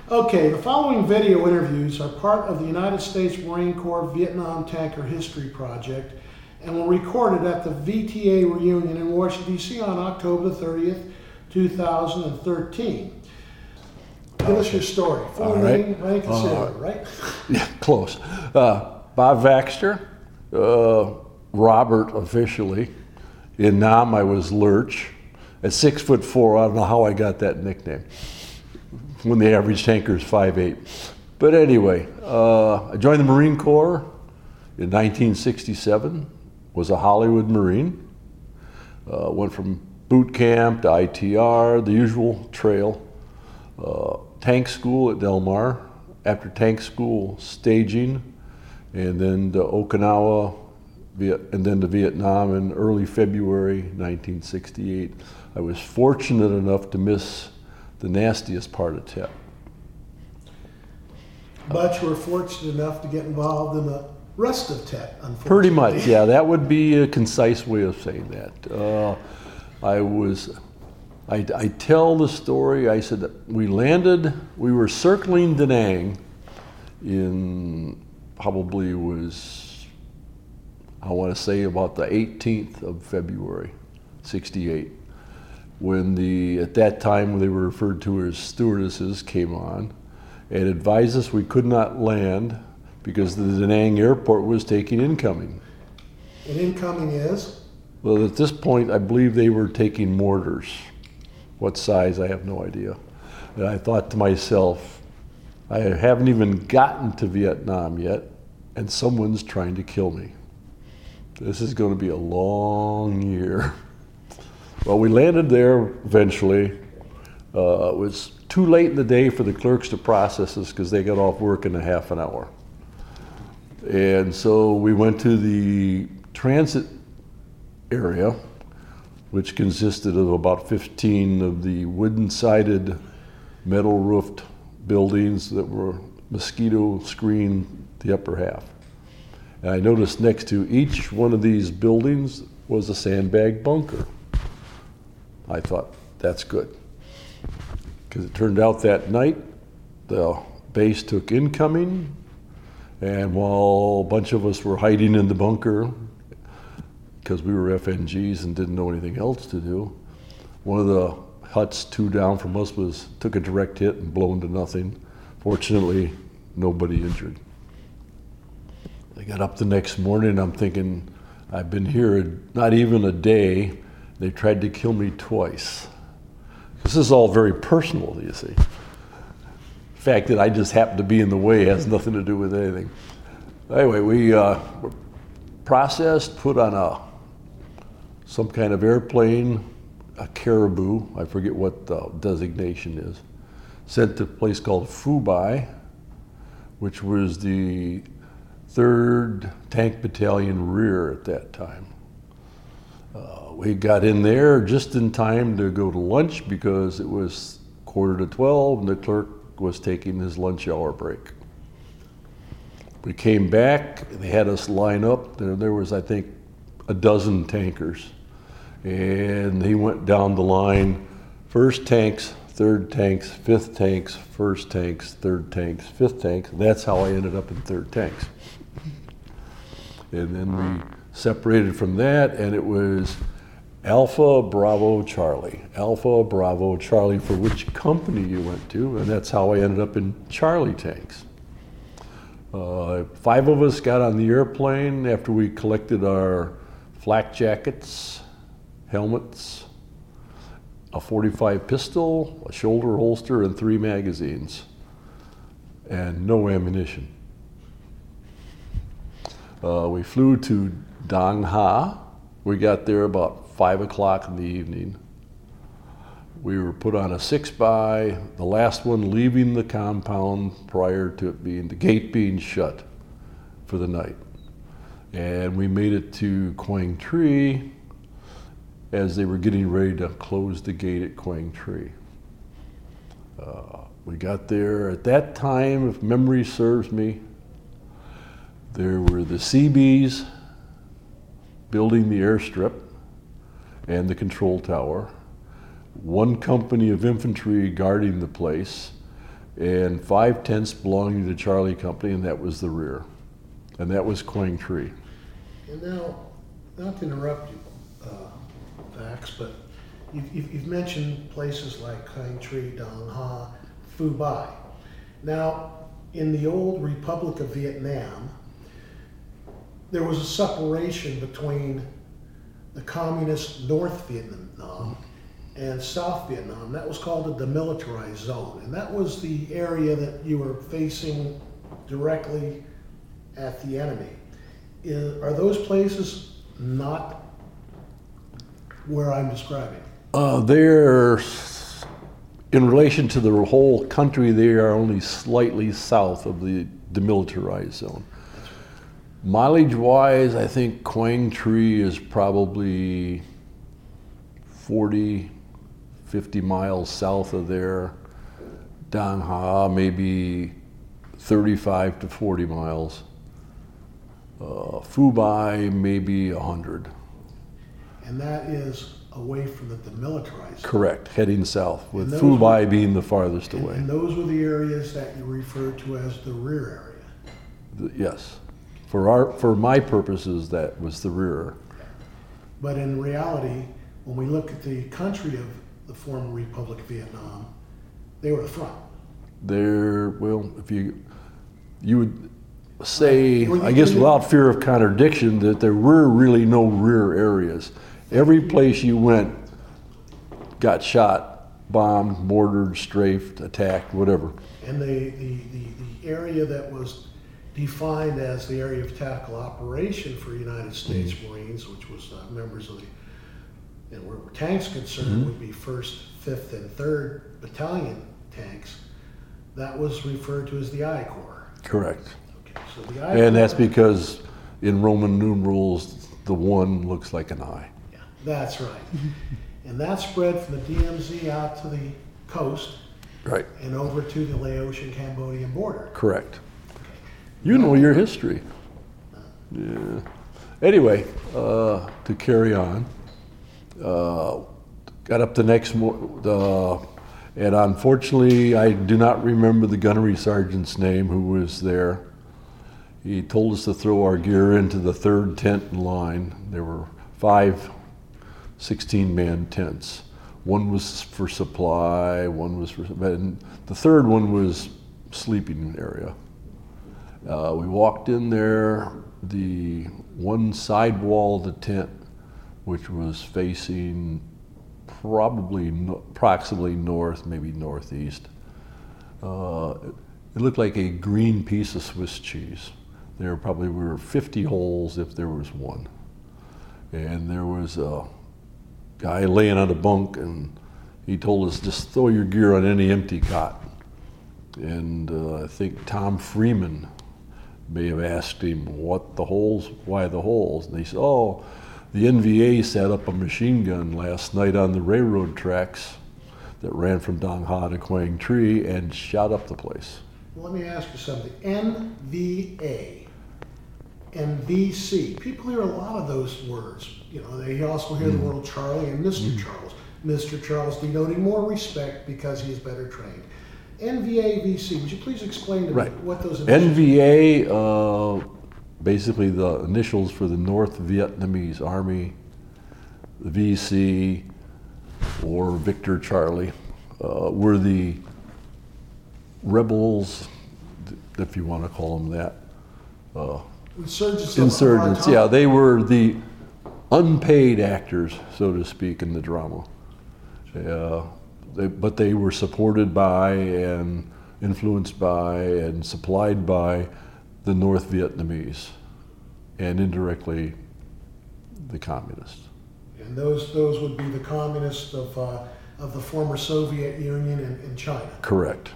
Okay, the following video interviews are part of the United States Marine Corps Vietnam Tanker History Project and were recorded at the VTA reunion in Washington, D.C. on October 30th, 2013. Give us your story. Full name, rank, and sailor, right? Yeah, close. Bob Vaxter, Robert officially. In Nam, I was Lurch. At 6'4", I don't know how I got that nickname, when the average tanker is 5'8". But anyway, I joined the Marine Corps in 1967, was a Hollywood Marine. Went from boot camp to ITR, the usual trail. Tank school at Del Mar. After tank school, staging, and then to Okinawa, and then to Vietnam in early February 1968. I was fortunate enough to miss the nastiest part of TEP. But you were fortunate enough to get involved in the rest of TEP, unfortunately. Pretty much, yeah. That would be a concise way of saying that. I tell the story, I said that we were circling Da Nang in probably was, I want to say about the 18th of February, 68. When at that time they were referred to as stewardesses came on and advised us we could not land because the Da Nang airport was taking incoming. And incoming is? Well, at this point, I believe they were taking mortars. What size, I have no idea. And I thought to myself, I haven't even gotten to Vietnam yet, and someone's trying to kill me. This is going to be a long year. Well, we landed there eventually. It was too late in the day for the clerks to process us because they got off work in a half an hour. And so we went to the transit area, which consisted of about 15 of the wooden-sided, metal-roofed buildings that were mosquito screened the upper half. And I noticed next to each one of these buildings was a sandbag bunker. I thought, that's good. Because it turned out that night, the base took incoming, and while a bunch of us were hiding in the bunker, because we were FNGs and didn't know anything else to do, one of the huts 2 down from us took a direct hit and blown to nothing. Fortunately, nobody injured. I got up the next morning and I'm thinking, I've been here not even a day. They tried to kill me twice. This is all very personal, you see. The fact that I just happened to be in the way has nothing to do with anything. Anyway, we were processed, put on some kind of airplane, a Caribou, I forget what the designation is, sent to a place called Phu Bai, which was the 3rd Tank Battalion Rear at that time. We got in there just in time to go to lunch because it was 11:45 and the clerk was taking his lunch hour break. We came back, they had us line up. There was, I think, a dozen tankers. And he went down the line, 1st tanks, 3rd tanks, 5th tanks, 1st tanks, 3rd tanks, 5th tanks. That's how I ended up in 3rd tanks. And then we separated from that, and it was Alpha Bravo Charlie. Alpha Bravo Charlie for which company you went to, and that's how I ended up in Charlie tanks. 5 of us got on the airplane after we collected our flak jackets, helmets, a .45 pistol, a shoulder holster, and 3 magazines, and no ammunition. We flew to Dang Ha. We got there about 5 o'clock in the evening. We were put on a 6-by, the last one leaving the compound prior to the gate being shut for the night. And we made it to Quang Tri as they were getting ready to close the gate at Quang Tri. We got there at that time, if memory serves me, there were the Seabees building the airstrip and the control tower, 1 company of infantry guarding the place, and 5 tents belonging to the Charlie Company, and that was the rear. And that was Quang Tri. And now, not to interrupt you, Vax, but you've mentioned places like Quang Tri, Dong Ha, Phu Bai. Now, in the old Republic of Vietnam, there was a separation between the communist North Vietnam and South Vietnam. That was called a demilitarized zone. And that was the area that you were facing directly at the enemy. Are those places not where I'm describing? They're, in relation to the whole country, they are only slightly south of the demilitarized zone. Mileage-wise, I think Quang Tri is probably 40, 50 miles south of there. Dong Ha, maybe 35 to 40 miles. Phu Bai, maybe 100. And that is away from the demilitarized zone. Correct, heading south, with And Phu those Bai being the farthest And away. those were the areas that you refer to as the rear area. Yes. For my purposes, that was the rear. But in reality, when we look at the country of the former Republic of Vietnam, they were the front. Well, if you would say, Right. I guess without fear of contradiction, that there were really no rear areas. Every place you went got shot, bombed, mortared, strafed, attacked, whatever. And the area that was defined as the area of tactical operation for United States Marines, which was members of the, and where tanks concerned would be 1st, 5th, and 3rd Battalion tanks, that was referred to as the I Corps. Correct. Okay, so the I And that's Corps- because in Roman numerals, the 1 looks like an I. Yeah, that's right. And that spread from the DMZ out to the coast Right. and over to the Laotian-Cambodian border. Correct. You know your history. Yeah. Anyway, to carry on, got up the next and unfortunately, I do not remember the gunnery sergeant's name who was there. He told us to throw our gear into the 3rd tent in line. There were 5 16-man tents. One was for supply, one was for, and the 3rd one was sleeping area. We walked in there, the one side wall of the tent, which was facing probably approximately north, maybe northeast. It looked like a green piece of Swiss cheese. There probably were 50 holes if there was one. And there was a guy laying on a bunk, and he told us, just throw your gear on any empty cot. And I think Tom Freeman may have asked him, what the holes, why the holes? And he said, oh, the NVA set up a machine gun last night on the railroad tracks that ran from Dong Ha to Quang Tri and shot up the place. Well, let me ask you something. NVA, NVC. People hear a lot of those words. You know, they also hear the word Charlie and Mr. Charles. Mr. Charles denoting more respect because he is better trained. NVA, VC. Would you please explain to me what those initials NVA, basically the initials for the North Vietnamese Army, the VC, or Victor Charlie, were the rebels, if you want to call them that. Insurgents. Insurgents, yeah. They were the unpaid actors, so to speak, in the drama. But they were supported by and influenced by and supplied by the North Vietnamese and indirectly the communists. And those would be the communists of the former Soviet Union and China. Correct.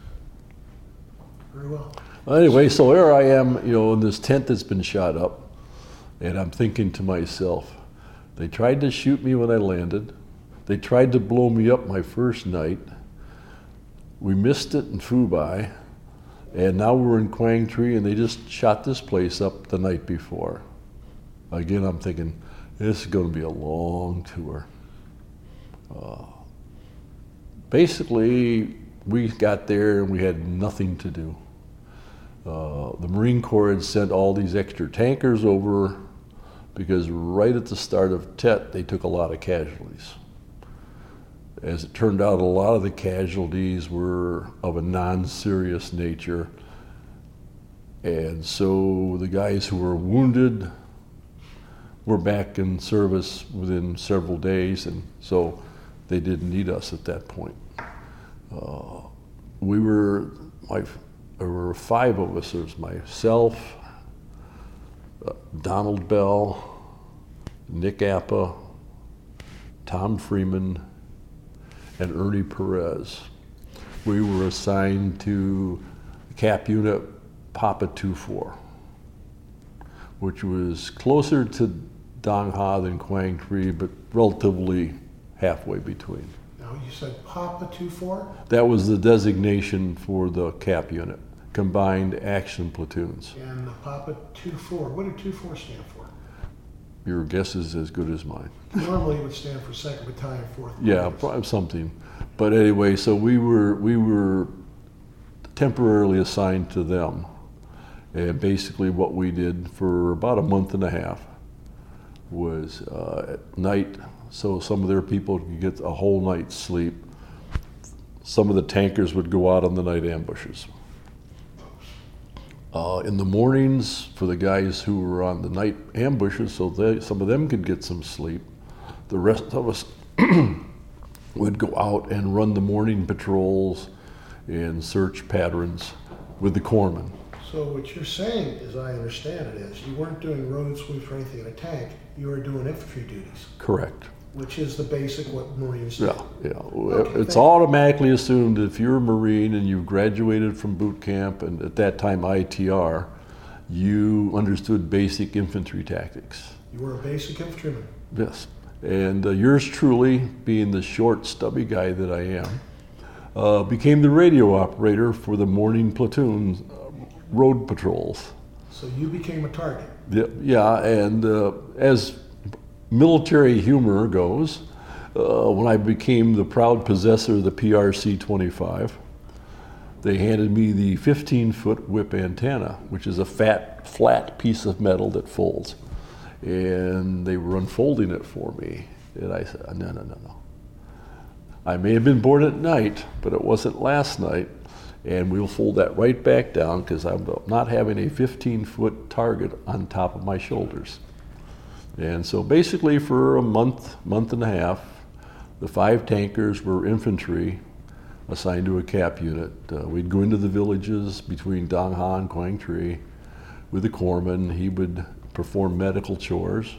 Very well. Anyway, so there I am, in this tent that's been shot up, and I'm thinking to myself, they tried to shoot me when I landed. They tried to blow me up my first night. We missed it in Phu Bai, and now we're in Quang Tri, and they just shot this place up the night before. Again, I'm thinking, this is going to be a long tour. Basically, we got there and we had nothing to do. The Marine Corps had sent all these extra tankers over because right at the start of Tet, they took a lot of casualties. As it turned out, a lot of the casualties were of a non-serious nature. And so the guys who were wounded were back in service within several days, and so they didn't need us at that point. There were 5 of us. There was myself, Donald Bell, Nick Appa, Tom Freeman, and Ernie Perez. We were assigned to Cap Unit Papa 24, which was closer to Dong Ha than Quang Tri, but relatively halfway between. Now, you said Papa 24? That was the designation for the Cap Unit, Combined Action Platoons. And the Papa 24, what did 24 stand for? Your guess is as good as mine. Normally it would stand for 2nd Battalion, 4th. Yeah, something. But anyway, so we were temporarily assigned to them. And basically what we did for about a month and a half was at night, so some of their people could get a whole night's sleep. Some of the tankers would go out on the night ambushes. In the mornings, for the guys who were on the night ambushes, so some of them could get some sleep, the rest of us would go out and run the morning patrols and search patterns with the corpsmen. So what you're saying, as I understand it, is you weren't doing road sweeps or anything in a tank, you were doing infantry duties. Correct. Which is the basic what Marines do. Yeah. Okay, It's automatically assumed that if you're a Marine and you've graduated from boot camp, and at that time ITR, you understood basic infantry tactics. You were a basic infantryman. Yes. And yours truly, being the short, stubby guy that I am, became the radio operator for the morning platoon road patrols. So you became a target. Yeah, and as military humor goes, when I became the proud possessor of the PRC-25, they handed me the 15-foot whip antenna, which is a flat piece of metal that folds. And they were unfolding it for me. And I said, no. I may have been born at night, but it wasn't last night. And we'll fold that right back down because I'm not having a 15-foot target on top of my shoulders. And so basically for a month and a half, the 5 tankers were infantry assigned to a Cap unit. We'd go into the villages between Dong Ha and Quang Tri with the corpsman. He would perform medical chores.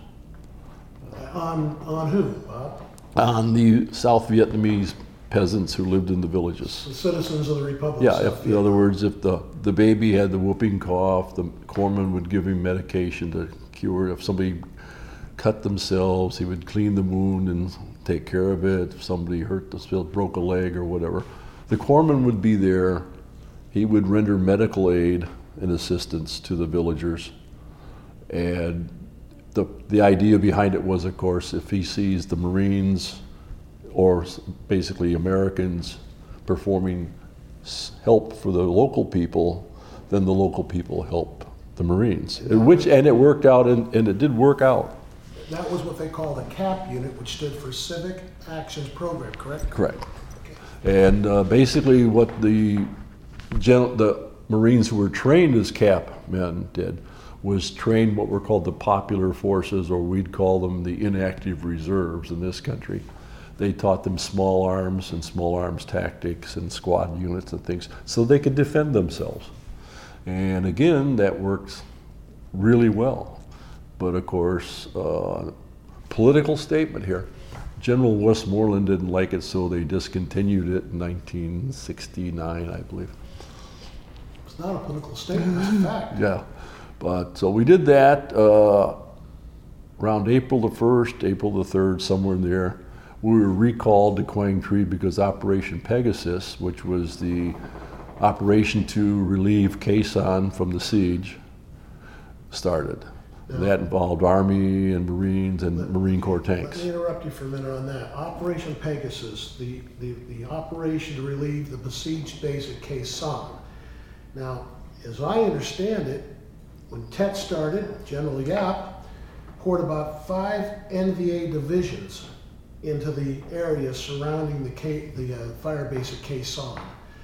On who, Bob? On the South Vietnamese peasants who lived in the villages. The citizens of the Republic Yeah, of South in other words, if the baby had the whooping cough, the corpsman would give him medication to cure. If somebody cut themselves, he would clean the wound and take care of it. If somebody hurt themselves, broke a leg or whatever, the corpsman would be there. He would render medical aid and assistance to the villagers. And the idea behind it was, of course, if he sees the Marines or basically Americans performing help for the local people, then the local people help the Marines. And it worked out, and it did work out. That was what they called a CAP unit, which stood for Civic Actions Program, correct? Correct. Okay. And basically what the Marines who were trained as CAP men did was train what were called the popular forces, or we'd call them the inactive reserves in this country. They taught them small arms and small arms tactics and squad units and things so they could defend themselves. And again, that works really well. But of course, political statement here. General Westmoreland didn't like it, so they discontinued it in 1969, I believe. It's not a political statement, it's a fact. Yeah, but so we did that around April the 1st, April the 3rd, somewhere in there. We were recalled to Quang Tri because Operation Pegasus, which was the operation to relieve Quezon from the siege, started. That involved Army and Marines and Marine Corps tanks. Let me interrupt you for a minute on that. Operation Pegasus, the operation to relieve the besieged base at Khe Sanh. Now, as I understand it, when Tet started, General Yap poured about 5 NVA divisions into the area surrounding the fire base at Khe Sanh.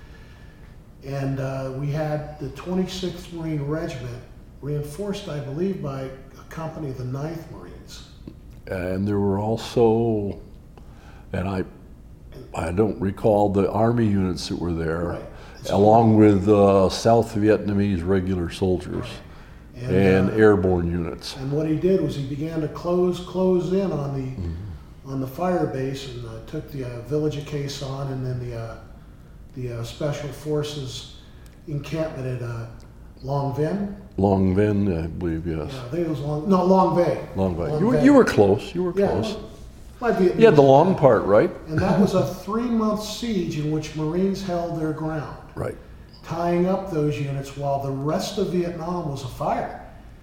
And we had the 26th Marine Regiment reinforced, I believe, by a company of the 9th Marines. And there were also, and I don't recall the Army units that were there, Right. along with South Vietnamese regular soldiers and airborne units. And what he did was he began to close in on the fire base, and took the village of Khe Sanh, and then the Special Forces encampment at Long Vinh. Long Vinh, I believe, yes. Yeah, I think it was Long Vinh. Long Vinh. Long Vinh. You were close. You were Yeah, close. my Vietnamese. You had the long part, right? And that was a 3-month siege in which Marines held their ground, Right. tying up those units while the rest of Vietnam was afire.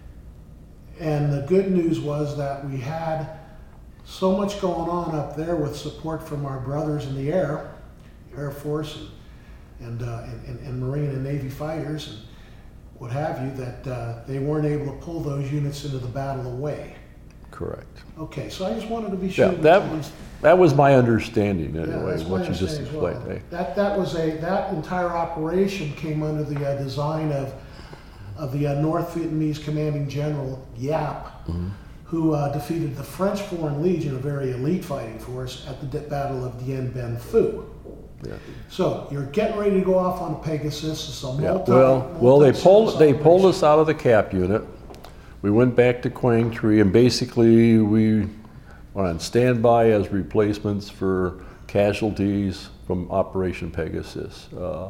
And the good news was that we had so much going on up there with support from our brothers in the Air Force and Marine and Navy fighters and what have you, that they weren't able to pull those units into the battle away. Correct. Okay, so I just wanted to be sure. Yeah, that was my understanding Yeah, anyway, that's what my you just understanding as well. explained. Eh? That entire operation came under the design of the North Vietnamese commanding general Yap, who defeated the French Foreign Legion, a very elite fighting force, at the Battle of Dien Bien Phu. Yeah. So you're getting ready to go off on a Pegasus. It's a Yeah. multi. Well, they pulled operation. us out of the cap unit. We went back to Quang Tri, and basically we were on standby as replacements for casualties from Operation Pegasus.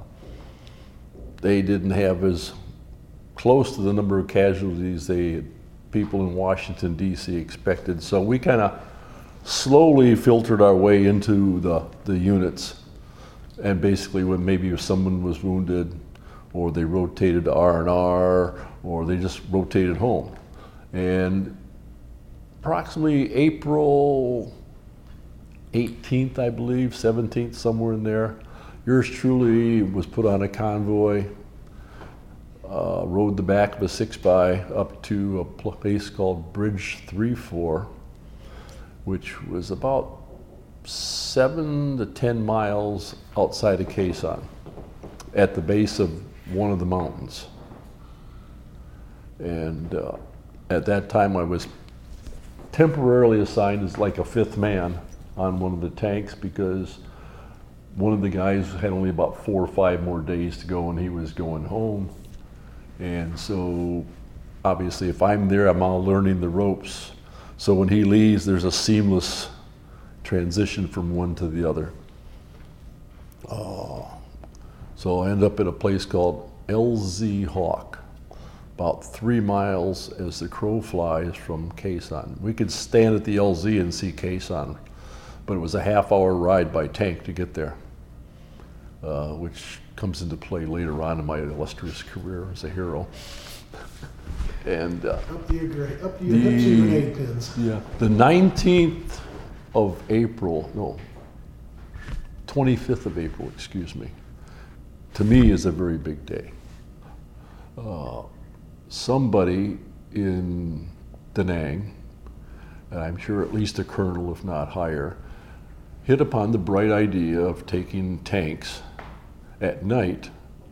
They didn't have as close to the number of casualties people in Washington D.C. expected, so we kind of slowly filtered our way into the units. And basically, when maybe if someone was wounded, or they rotated to R&R, or they just rotated home. And approximately April 18th, I believe, 17th, somewhere in there, yours truly was put on a convoy, rode the back of a 6x up to a place called Bridge 3-4, which was about 7 to 10 miles outside of Khe Sanh, at the base of one of the mountains. And at that time I was temporarily assigned as like a 5th man on one of the tanks, because one of the guys had only about 4 or 5 more days to go and he was going home. And so obviously if I'm there, I'm all learning the ropes. So when he leaves, there's a seamless transition from one to the other. So I end up at a place called LZ Hawk, about 3 miles as the crow flies from Khe Sanh. We could stand at the LZ and see Khe Sanh, but it was a half-hour ride by tank to get there, which comes into play later on in my illustrious career as a hero. And Up to your grenade pins. yeah, the 19th of April, no, 25th of April, excuse me, to me is a very big day. Somebody in Da Nang, and I'm sure at least a colonel, if not higher, hit upon the bright idea of taking tanks at night.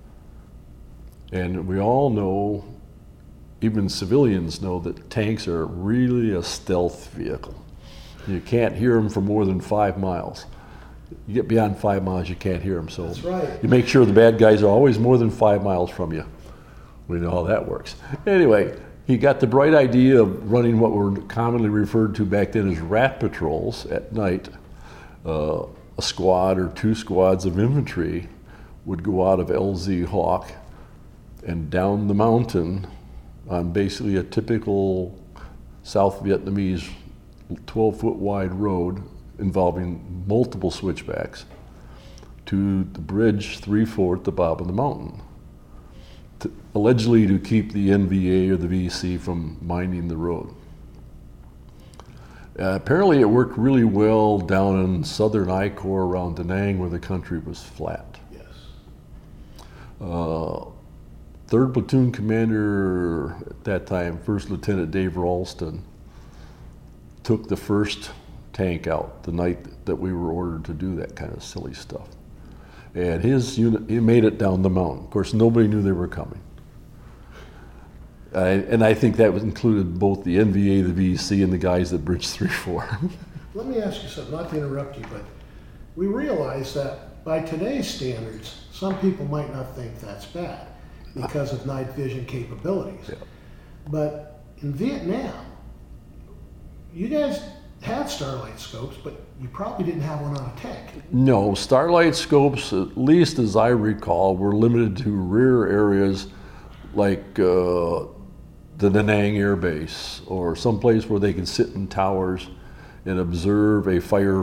And we all know, even civilians know, that tanks are really a stealth vehicle. You can't hear them for more than 5 miles. You get beyond 5 miles, you can't hear them. So That's right. you make sure the bad guys are always more than 5 miles from you. We know how that works. Anyway, he got the bright idea of running what were commonly referred to back then as rat patrols at night. A squad or 2 squads of infantry would go out of LZ Hawk and down the mountain on basically a typical South Vietnamese 12-foot wide road involving multiple switchbacks to the Bridge 3-4 at the bottom of the mountain. allegedly to keep the NVA or the VC from mining the road. Apparently it worked really well down in southern I-Corps around Da Nang where the country was flat. Yes. 3rd Platoon Commander at that time, 1st Lieutenant Dave Ralston, took the first tank out the night that we were ordered to do that kind of silly stuff. And his unit, he made it down the mountain. Of course, nobody knew they were coming. And I think that was included both the NVA, the VC, and the guys at Bridge 3-4. Let me ask you something, not to interrupt you, but we realize that by today's standards, some people might not think that's bad because of night vision capabilities. Yeah. But in Vietnam, you guys had starlight scopes, but you probably didn't have one on a tank. No, starlight scopes, at least as I recall, were limited to rear areas like the Da Nang Air Base or someplace where they could sit in towers and observe a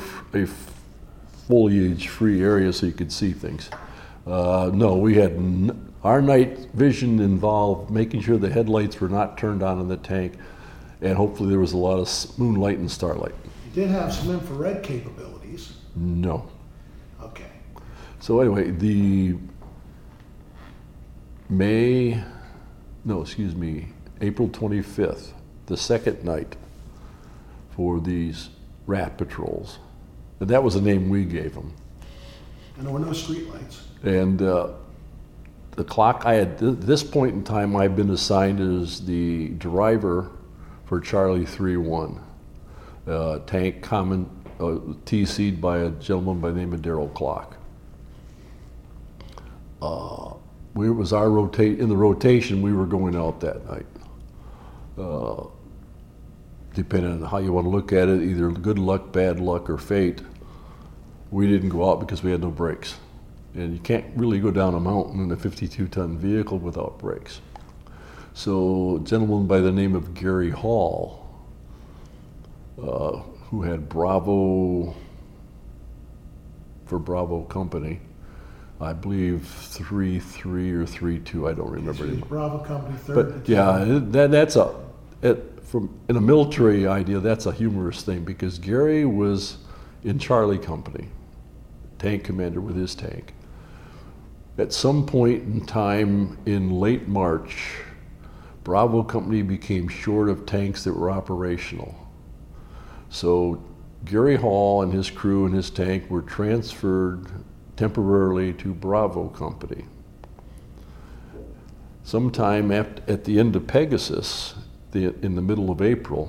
foliage-free area so you could see things. No, we had our night vision involved making sure the headlights were not turned on in the tank, and hopefully there was a lot of moonlight and starlight. You did have some infrared capabilities. No. Okay. So anyway, April 25th, the second night for these rat patrols. And that was the name we gave them. And there were no streetlights. And the clock, at this point in time, I've been assigned as the driver for Charlie 3-1, tank TC'd by a gentleman by the name of Darrell Clock. It was our in the rotation, we were going out that night. Depending on how you want to look at it, either good luck, bad luck, or fate, we didn't go out because we had no brakes. And you can't really go down a mountain in a 52-ton vehicle without brakes. So a gentleman by the name of Gary Hall, who had Bravo Company, I believe 3-3 or 3-2, I don't remember anymore. Bravo Company, 3rd. But yeah, that's in a military idea, that's a humorous thing because Gary was in Charlie Company, tank commander with his tank. At some point in time in late March, Bravo Company became short of tanks that were operational. So Gary Hall and his crew and his tank were transferred temporarily to Bravo Company. Sometime at the end of Pegasus, in the middle of April,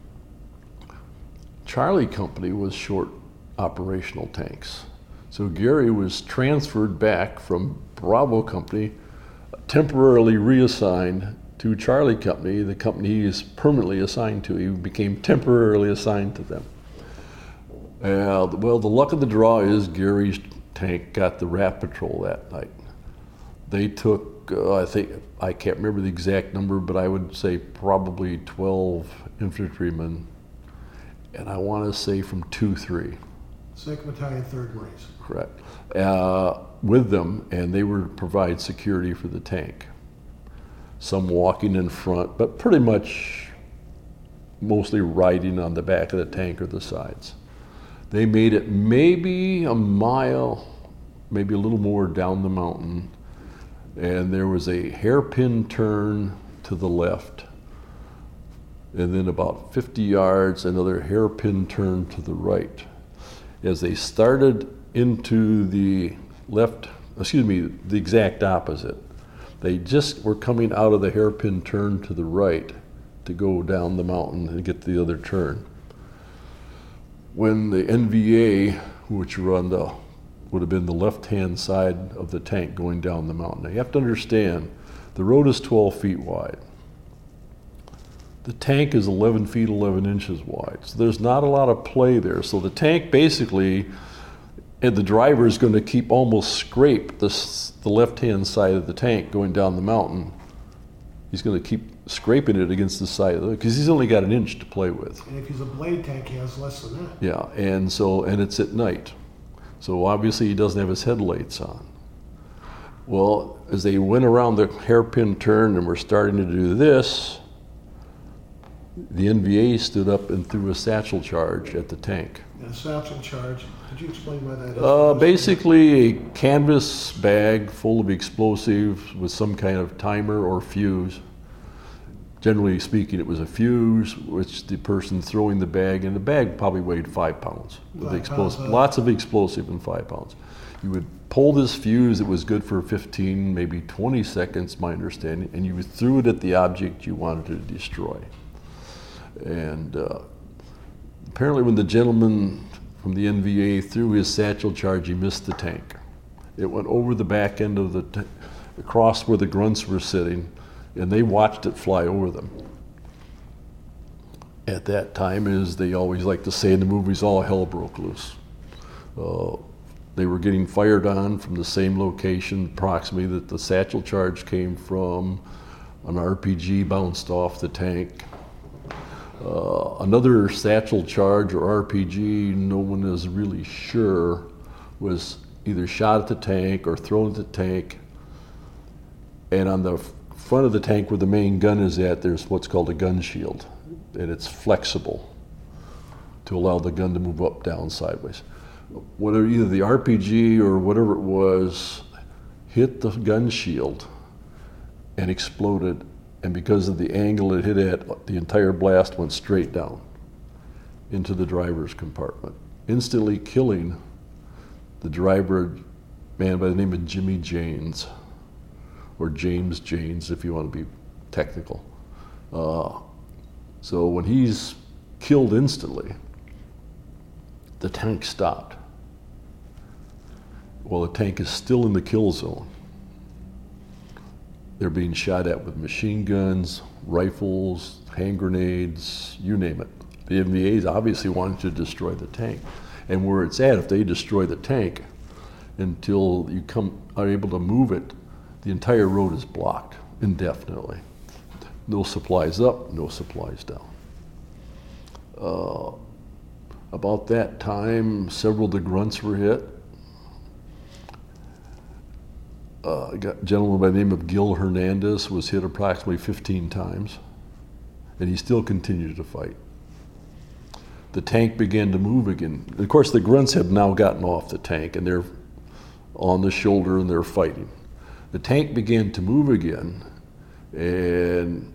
Charlie Company was short operational tanks. So Gary was transferred back from Bravo Company, temporarily reassigned to Charlie Company, the company he is permanently assigned to. He became temporarily assigned to them. Well, the luck of the draw is Gary's tank got the rat patrol that night. They took, I can't remember the exact number, but I would say probably 12 infantrymen, and I want to say from 2-3. 2nd Battalion, 3rd Marines. Correct. With them, and they would provide security for the tank. Some walking in front, but pretty much mostly riding on the back of the tank or the sides. They made it maybe a mile, maybe a little more down the mountain, and there was a hairpin turn to the left, and then about 50 yards, another hairpin turn to the right. As they started into the the exact opposite. They just were coming out of the hairpin turn to the right to go down the mountain and get the other turn. When the NVA, which would have been the left-hand side of the tank going down the mountain. Now you have to understand, the road is 12 feet wide. The tank is 11 feet 11 inches wide, so there's not a lot of play there. So the tank basically, and the driver is going to almost scrape the left-hand side of the tank going down the mountain. He's going to keep scraping it against the side of because he's only got an inch to play with. And if he's a blade tank, he has less than that. Yeah, and it's at night. So obviously he doesn't have his headlights on. Well, as they went around the hairpin turn and were starting to do this, the NVA stood up and threw a satchel charge at the tank. And a satchel charge, could you explain why that is? Basically, a canvas bag full of explosives with some kind of timer or fuse. Generally speaking, it was a fuse, which the person throwing the bag, and the bag probably weighed 5 pounds. With explosive, lots of explosive in 5 pounds. You would pull this fuse, it was good for 15, maybe 20 seconds, my understanding, and you threw it at the object you wanted to destroy. And apparently when the gentleman from the NVA threw his satchel charge, he missed the tank. It went over the back end of the across where the grunts were sitting, and they watched it fly over them. At that time, as they always like to say in the movies, all hell broke loose. They were getting fired on from the same location approximately that the satchel charge came from. An RPG bounced off the tank. Another satchel charge or RPG, no one is really sure, was either shot at the tank or thrown at the tank. And on the front of the tank where the main gun is at, there's what's called a gun shield. And it's flexible to allow the gun to move up, down, sideways. Whether either the RPG or whatever it was hit the gun shield and exploded, and because of the angle it hit at, the entire blast went straight down into the driver's compartment, instantly killing the driver, a man by the name of Jimmy Janes, or James Janes if you want to be technical. So when he's killed instantly, the tank stopped. Well, the tank is still in the kill zone. They're being shot at with machine guns, rifles, hand grenades, you name it. The NVA's obviously wanting to destroy the tank. And where it's at, if they destroy the tank until you are able to move it, the entire road is blocked indefinitely. No supplies up, no supplies down. About that time, several of the grunts were hit. A gentleman by the name of Gil Hernandez was hit approximately 15 times, and he still continued to fight. The tank began to move again. Of course, the grunts have now gotten off the tank, and they're on the shoulder, and they're fighting. The tank began to move again, and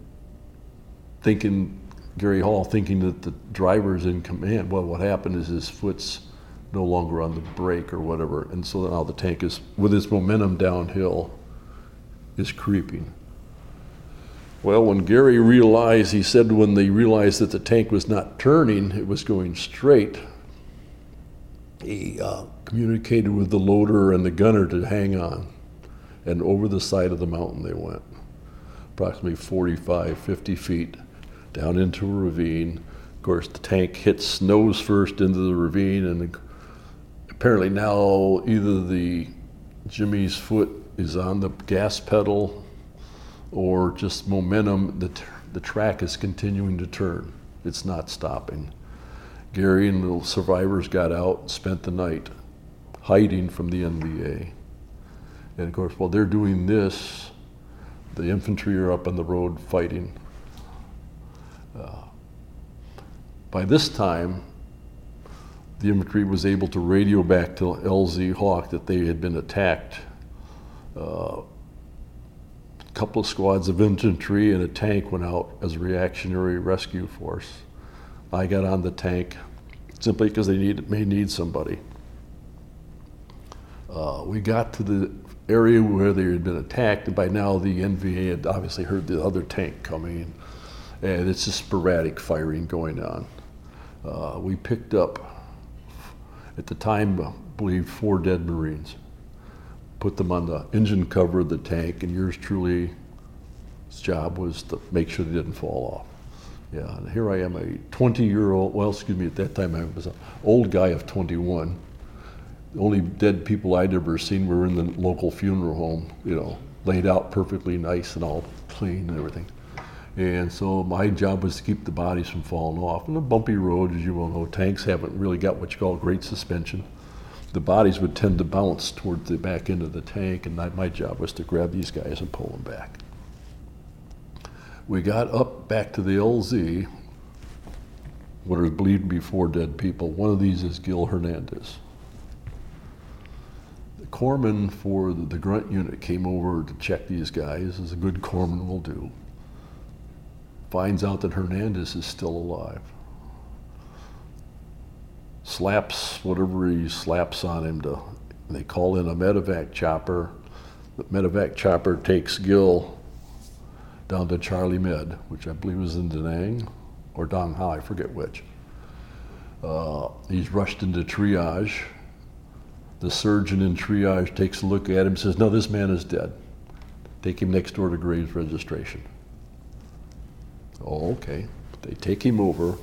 Gary Hall thinking that the driver's in command. Well, what happened is his foot's no longer on the brake or whatever, and so now the tank is, with its momentum downhill, is creeping. Well, when Gary realized, he said when they realized that the tank was not turning, it was going straight, he communicated with the loader and the gunner to hang on, and over the side of the mountain they went, approximately 45, 50 feet down into a ravine. Of course, the tank hits nose first into the ravine, and apparently now either Jimmy's foot is on the gas pedal or just momentum, the track is continuing to turn. It's not stopping. Gary and the survivors got out, spent the night hiding from the NVA. And of course, while they're doing this, the infantry are up on the road fighting. By this time, the infantry was able to radio back to LZ Hawk that they had been attacked. A couple of squads of infantry and a tank went out as a reactionary rescue force. I got on the tank simply because they may need somebody. We got to the area where they had been attacked, and by now the NVA had obviously heard the other tank coming, and it's just sporadic firing going on. We picked up, at the time, I believe 4 dead Marines, put them on the engine cover of the tank, and yours truly's job was to make sure they didn't fall off. Yeah, and here I am, a 20-year-old, at that time I was an old guy of 21. The only dead people I'd ever seen were in the local funeral home, laid out perfectly nice and all clean and everything. And so my job was to keep the bodies from falling off. And a bumpy road, as you well know, tanks haven't really got what you call great suspension. the bodies would tend to bounce toward the back end of the tank, and my job was to grab these guys and pull them back. We got up back to the LZ, what are believed to be 4 dead people. One of these is Gil Hernandez. The corpsman for the grunt unit came over to check these guys, as a good corpsman will do. Finds out that Hernandez is still alive. Slaps whatever he slaps on him they call in a medevac chopper. The medevac chopper takes Gil down to Charlie Med, which I believe is in Da Nang or Dong Ha, I forget which. He's rushed into triage. The surgeon in triage takes a look at him and says, no, this man is dead. Take him next door to Graves Registration. Oh, okay. They take him over.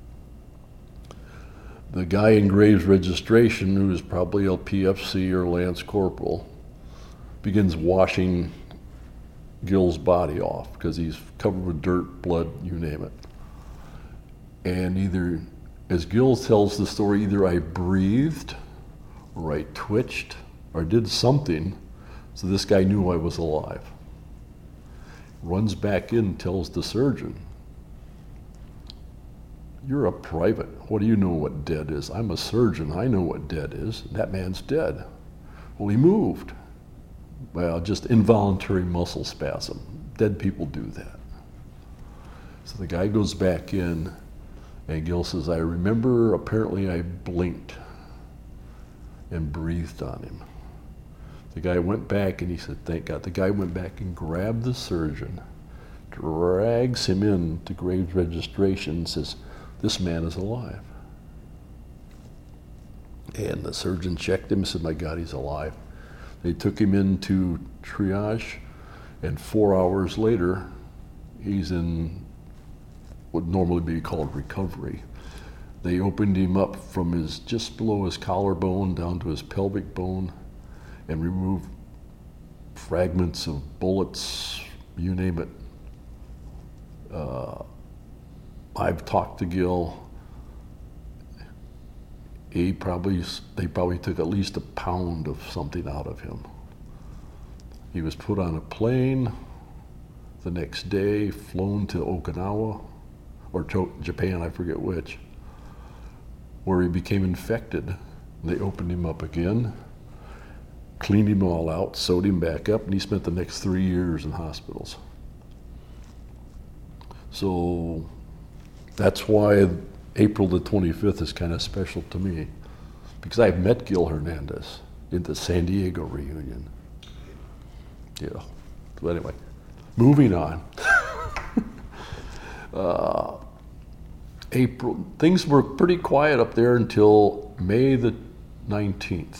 The guy in Graves Registration, who is probably a PFC or Lance Corporal, begins washing Gil's body off because he's covered with dirt, blood, you name it. And either, as Gil tells the story, either I breathed or I twitched or did something so this guy knew I was alive. Runs back in, tells the surgeon, you're a private. What do you know what dead is? I'm a surgeon. I know what dead is. That man's dead. Well, he moved. Well, just involuntary muscle spasm. Dead people do that. So the guy goes back in, and Gil says, I remember apparently I blinked and breathed on him. The guy went back and he said, thank God. The guy went back and grabbed the surgeon, drags him in to Graves Registration and says, this man is alive. And the surgeon checked him and said, my God, he's alive. They took him into triage, and 4 hours later, he's in what would normally be called recovery. They opened him up from just below his collarbone down to his pelvic bone and removed fragments of bullets, you name it. I've talked to Gil. They probably took at least a pound of something out of him. He was put on a plane the next day, flown to Okinawa, or Japan, I forget which, where he became infected. They opened him up again, cleaned him all out, sewed him back up, and he spent the next 3 years in hospitals. So that's why April the 25th is kind of special to me, because I've met Gil Hernandez in the San Diego reunion. Yeah. So anyway, moving on. April, things were pretty quiet up there until May the 19th.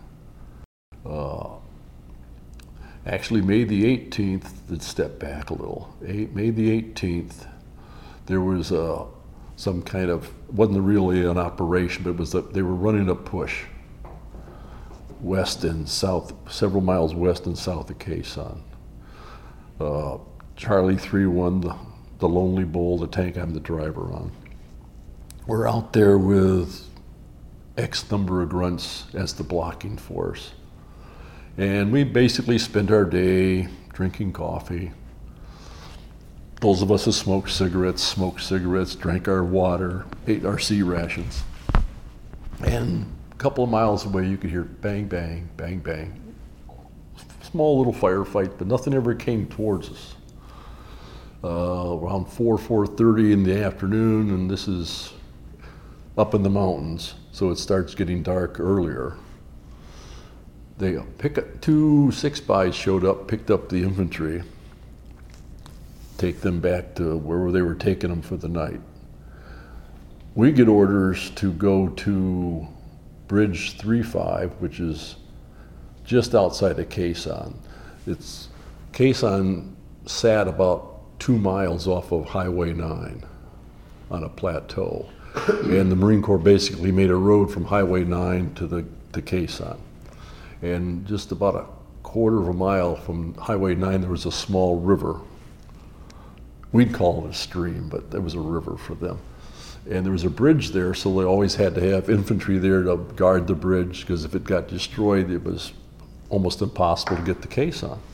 Actually, May the 18th, let's step back a little. May the 18th, there was some kind of, wasn't really an operation, but it was they were running a push west and south, several miles west and south of Khe Sanh. Charlie 3-1, the Lonely Bull, the tank I'm the driver on. We're out there with X number of grunts as the blocking force. And we basically spent our day drinking coffee. Those of us who smoked cigarettes, drank our water, ate our sea rations. And a couple of miles away, you could hear bang, bang, bang, bang. Small little firefight, but nothing ever came towards us. Around 4:30 in the afternoon, and this is up in the mountains, so it starts getting dark earlier. They two 6-bys showed up, picked up the infantry, take them back to where they were taking them for the night. We get orders to go to Bridge 35, which is just outside of Khe Sanh. Khe Sanh sat about 2 miles off of Highway 9 on a plateau. And the Marine Corps basically made a road from Highway 9 to Khe Sanh. And just about a quarter of a mile from Highway 9, there was a small river. We'd call it a stream, but there was a river for them. And there was a bridge there, so they always had to have infantry there to guard the bridge, because if it got destroyed, it was almost impossible to get the case on.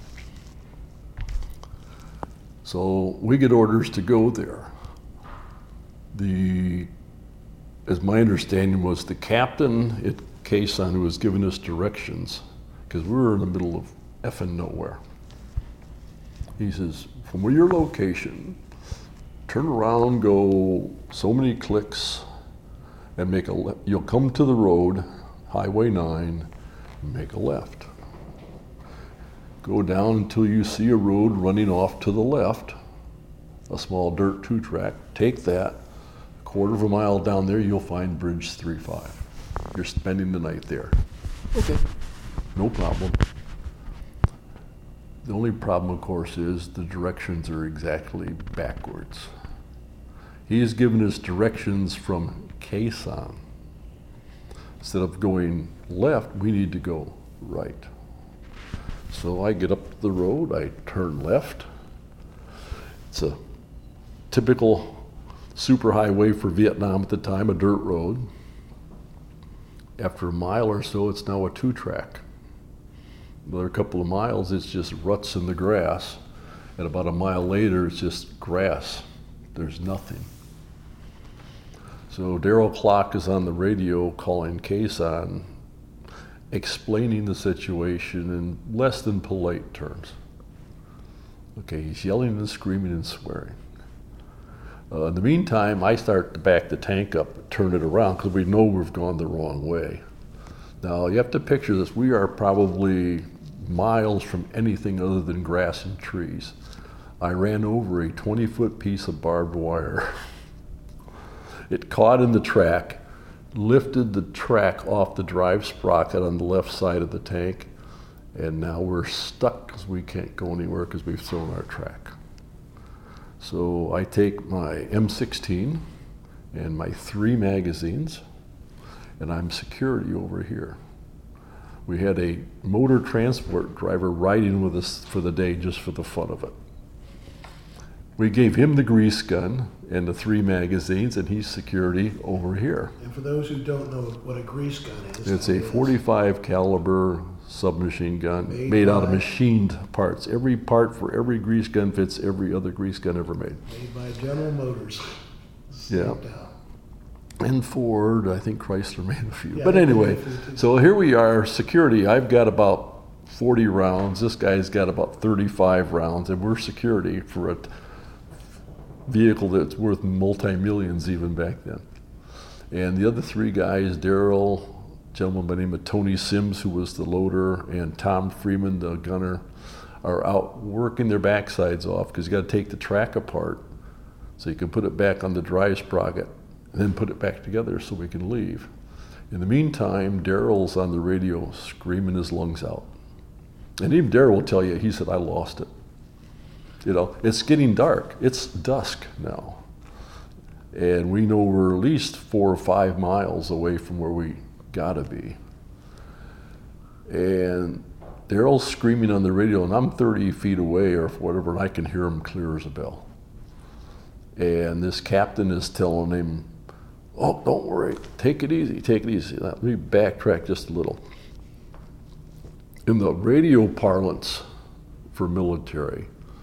So we get orders to go there. As my understanding was, the captain at Quezon who was giving us directions, because we were in the middle of effing nowhere. He says, from your location, turn around, go so many clicks, and you'll come to the road, Highway 9, and make a left. Go down until you see a road running off to the left, a small dirt 2-track. Take that. A quarter of a mile down there, you'll find Bridge 35. You're spending the night there. Okay, no problem. The only problem, of course, is the directions are exactly backwards. He has given us directions from Quezon. Instead of going left, we need to go right. So I get up the road, I turn left. It's a typical superhighway for Vietnam at the time, a dirt road. After a mile or so, it's now a 2-track. Another couple of miles, it's just ruts in the grass. And about a mile later, it's just grass. There's nothing. So Darrell Clark is on the radio calling Quezon, explaining the situation in less than polite terms. Okay, he's yelling and screaming and swearing. In the meantime, I start to back the tank up, turn it around, because we know we've gone the wrong way. Now, you have to picture this. We are probably miles from anything other than grass and trees. I ran over a 20-foot piece of barbed wire. It caught in the track, lifted the track off the drive sprocket on the left side of the tank, and now we're stuck because we can't go anywhere because we've thrown our track. So I take my M16 and my 3 magazines, and I'm security over here. We had a motor transport driver riding with us for the day just for the fun of it. We gave him the grease gun and the 3 magazines, and he's security over here. And for those who don't know what a grease gun is, it's a 45 caliber submachine gun made out of machined parts. Every part for every grease gun fits every other grease gun ever made. Made by General Motors. Yeah. And Ford, I think Chrysler made a few. Yeah, but anyway, so here we are, security. I've got about 40 rounds. This guy's got about 35 rounds, and we're security for a vehicle that's worth multi-millions even back then. And the other 3 guys, Darrell, a gentleman by the name of Tony Sims, who was the loader, and Tom Freeman, the gunner, are out working their backsides off because you got to take the track apart so you can put it back on the drive sprocket and then put it back together so we can leave. In the meantime, Darrell's on the radio screaming his lungs out. And even Darrell will tell you, he said, I lost it. You know, it's getting dark. It's dusk now. And we know we're at least 4 or 5 miles away from where we gotta be. And Darrell's screaming on the radio, and I'm 30 feet away or whatever, and I can hear him clear as a bell. And this captain is telling him, oh, don't worry, take it easy, take it easy. Let me backtrack just a little. In the radio parlance for military,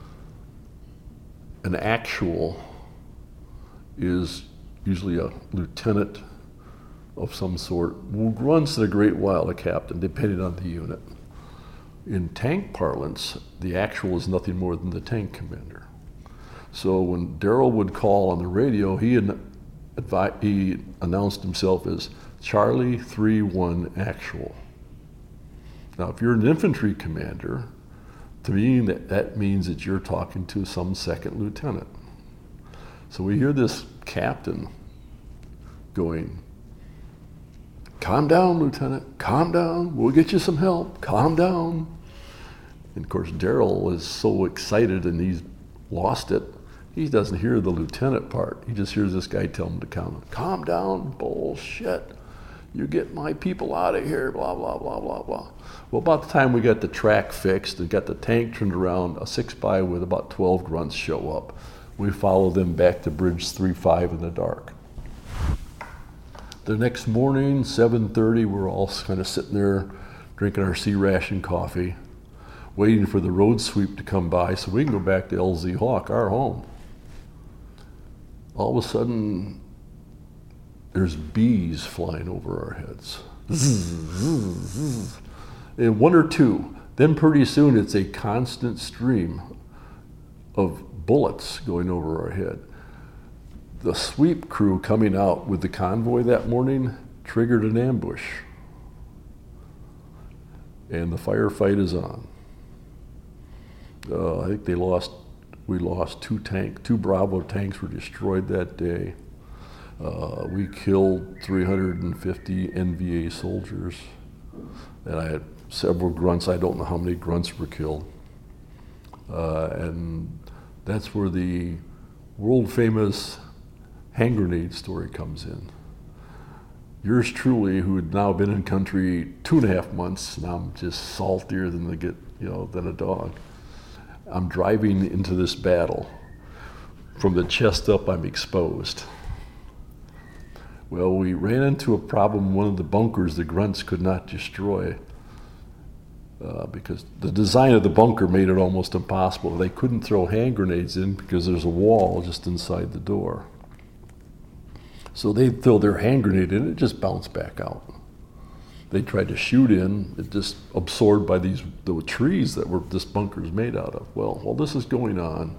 an actual is usually a lieutenant of some sort, runs a great while a captain, depending on the unit. In tank parlance, the actual is nothing more than the tank commander. So when Darrell would call on the radio, he announced himself as Charlie 3-1 actual. Now, if you're an infantry commander, to me, that means that you're talking to some second lieutenant. So we hear this captain going, calm down, Lieutenant, calm down. We'll get you some help. Calm down. And of course, Darrell is so excited and he's lost it. He doesn't hear the lieutenant part. He just hears this guy tell him to calm down. Bullshit. You get my people out of here, blah, blah, blah, blah, blah. Well, about the time we got the track fixed and got the tank turned around, a 6x with about 12 grunts show up. We follow them back to Bridge 35 in the dark. The next morning, 7:30, we're all kind of sitting there drinking our sea ration coffee, waiting for the road sweep to come by so we can go back to LZ Hawk, our home. All of a sudden, there's bees flying over our heads. And one or two. Then pretty soon it's a constant stream of bullets going over our head. The sweep crew coming out with the convoy that morning triggered an ambush. And the firefight is on. I think we lost two Bravo tanks were destroyed that day. We killed 350 NVA soldiers. And I had several grunts. I don't know how many grunts were killed. And that's where the world famous hand grenade story comes in. Yours truly, who had now been in country 2.5 months, and I'm just saltier than than a dog. I'm driving into this battle. From the chest up, I'm exposed. Well, we ran into a problem. One of the bunkers the grunts could not destroy because the design of the bunker made it almost impossible. They couldn't throw hand grenades in because there's a wall just inside the door. So they'd throw their hand grenade in, it just bounced back out. They tried to shoot in, it just absorbed by the trees that this bunker's made out of. Well, while this is going on,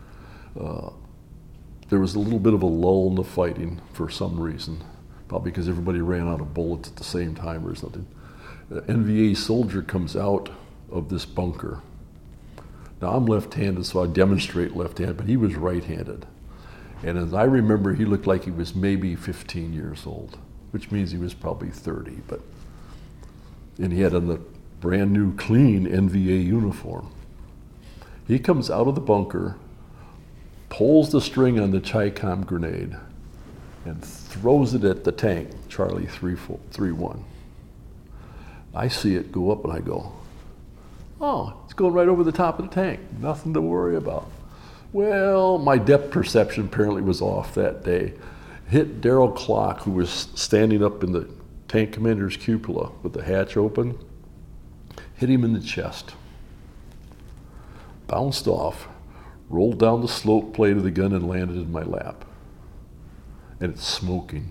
there was a little bit of a lull in the fighting for some reason, probably because everybody ran out of bullets at the same time or something. The NVA soldier comes out of this bunker. Now I'm left-handed, so I demonstrate left-handed, but he was right-handed. And as I remember, he looked like he was maybe 15 years old, which means he was probably 30. And he had on the brand new, clean NVA uniform. He comes out of the bunker, pulls the string on the Chi-Com grenade, and throws it at the tank, Charlie 3-1. I see it go up and I go, oh, it's going right over the top of the tank. Nothing to worry about. Well, my depth perception apparently was off that day. Hit Daryl Clock, who was standing up in the tank commander's cupola with the hatch open, hit him in the chest. Bounced off, rolled down the slope plate of the gun and landed in my lap. And it's smoking.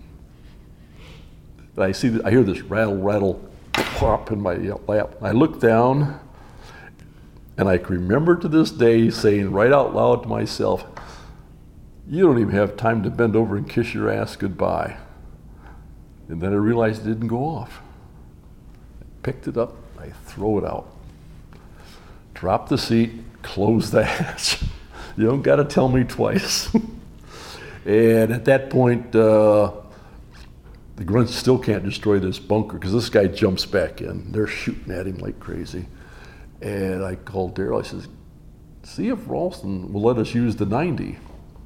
I hear this rattle, pop in my lap. I look down, and I can remember to this day saying right out loud to myself, you don't even have time to bend over and kiss your ass goodbye. And then I realized it didn't go off. I picked it up, I throw it out. Drop the seat, close the hatch. You don't got to tell me twice. And at that point, the grunts still can't destroy this bunker because this guy jumps back in. They're shooting at him like crazy. And I called Daryl. I says, see if Ralston will let us use the 90.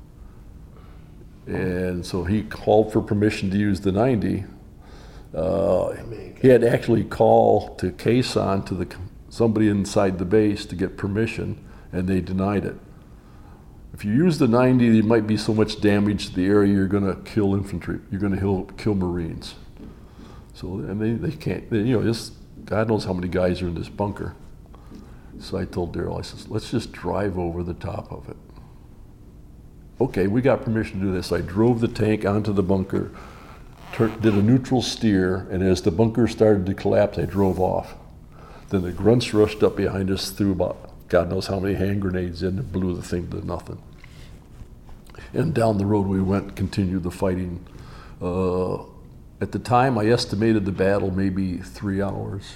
And so he called for permission to use the 90. He had to actually call to Quezon, to somebody inside the base to get permission, and they denied it. If you use the 90, there might be so much damage to the area you're going to kill infantry. You're going to kill Marines. So, and they can't. Just God knows how many guys are in this bunker. So I told Daryl, I said, let's just drive over the top of it. Okay, we got permission to do this. I drove the tank onto the bunker, did a neutral steer, and as the bunker started to collapse, I drove off. Then the grunts rushed up behind us, threw about God knows how many hand grenades in, and blew the thing to nothing. And down the road we went, continued the fighting. At the time, I estimated the battle maybe 3 hours.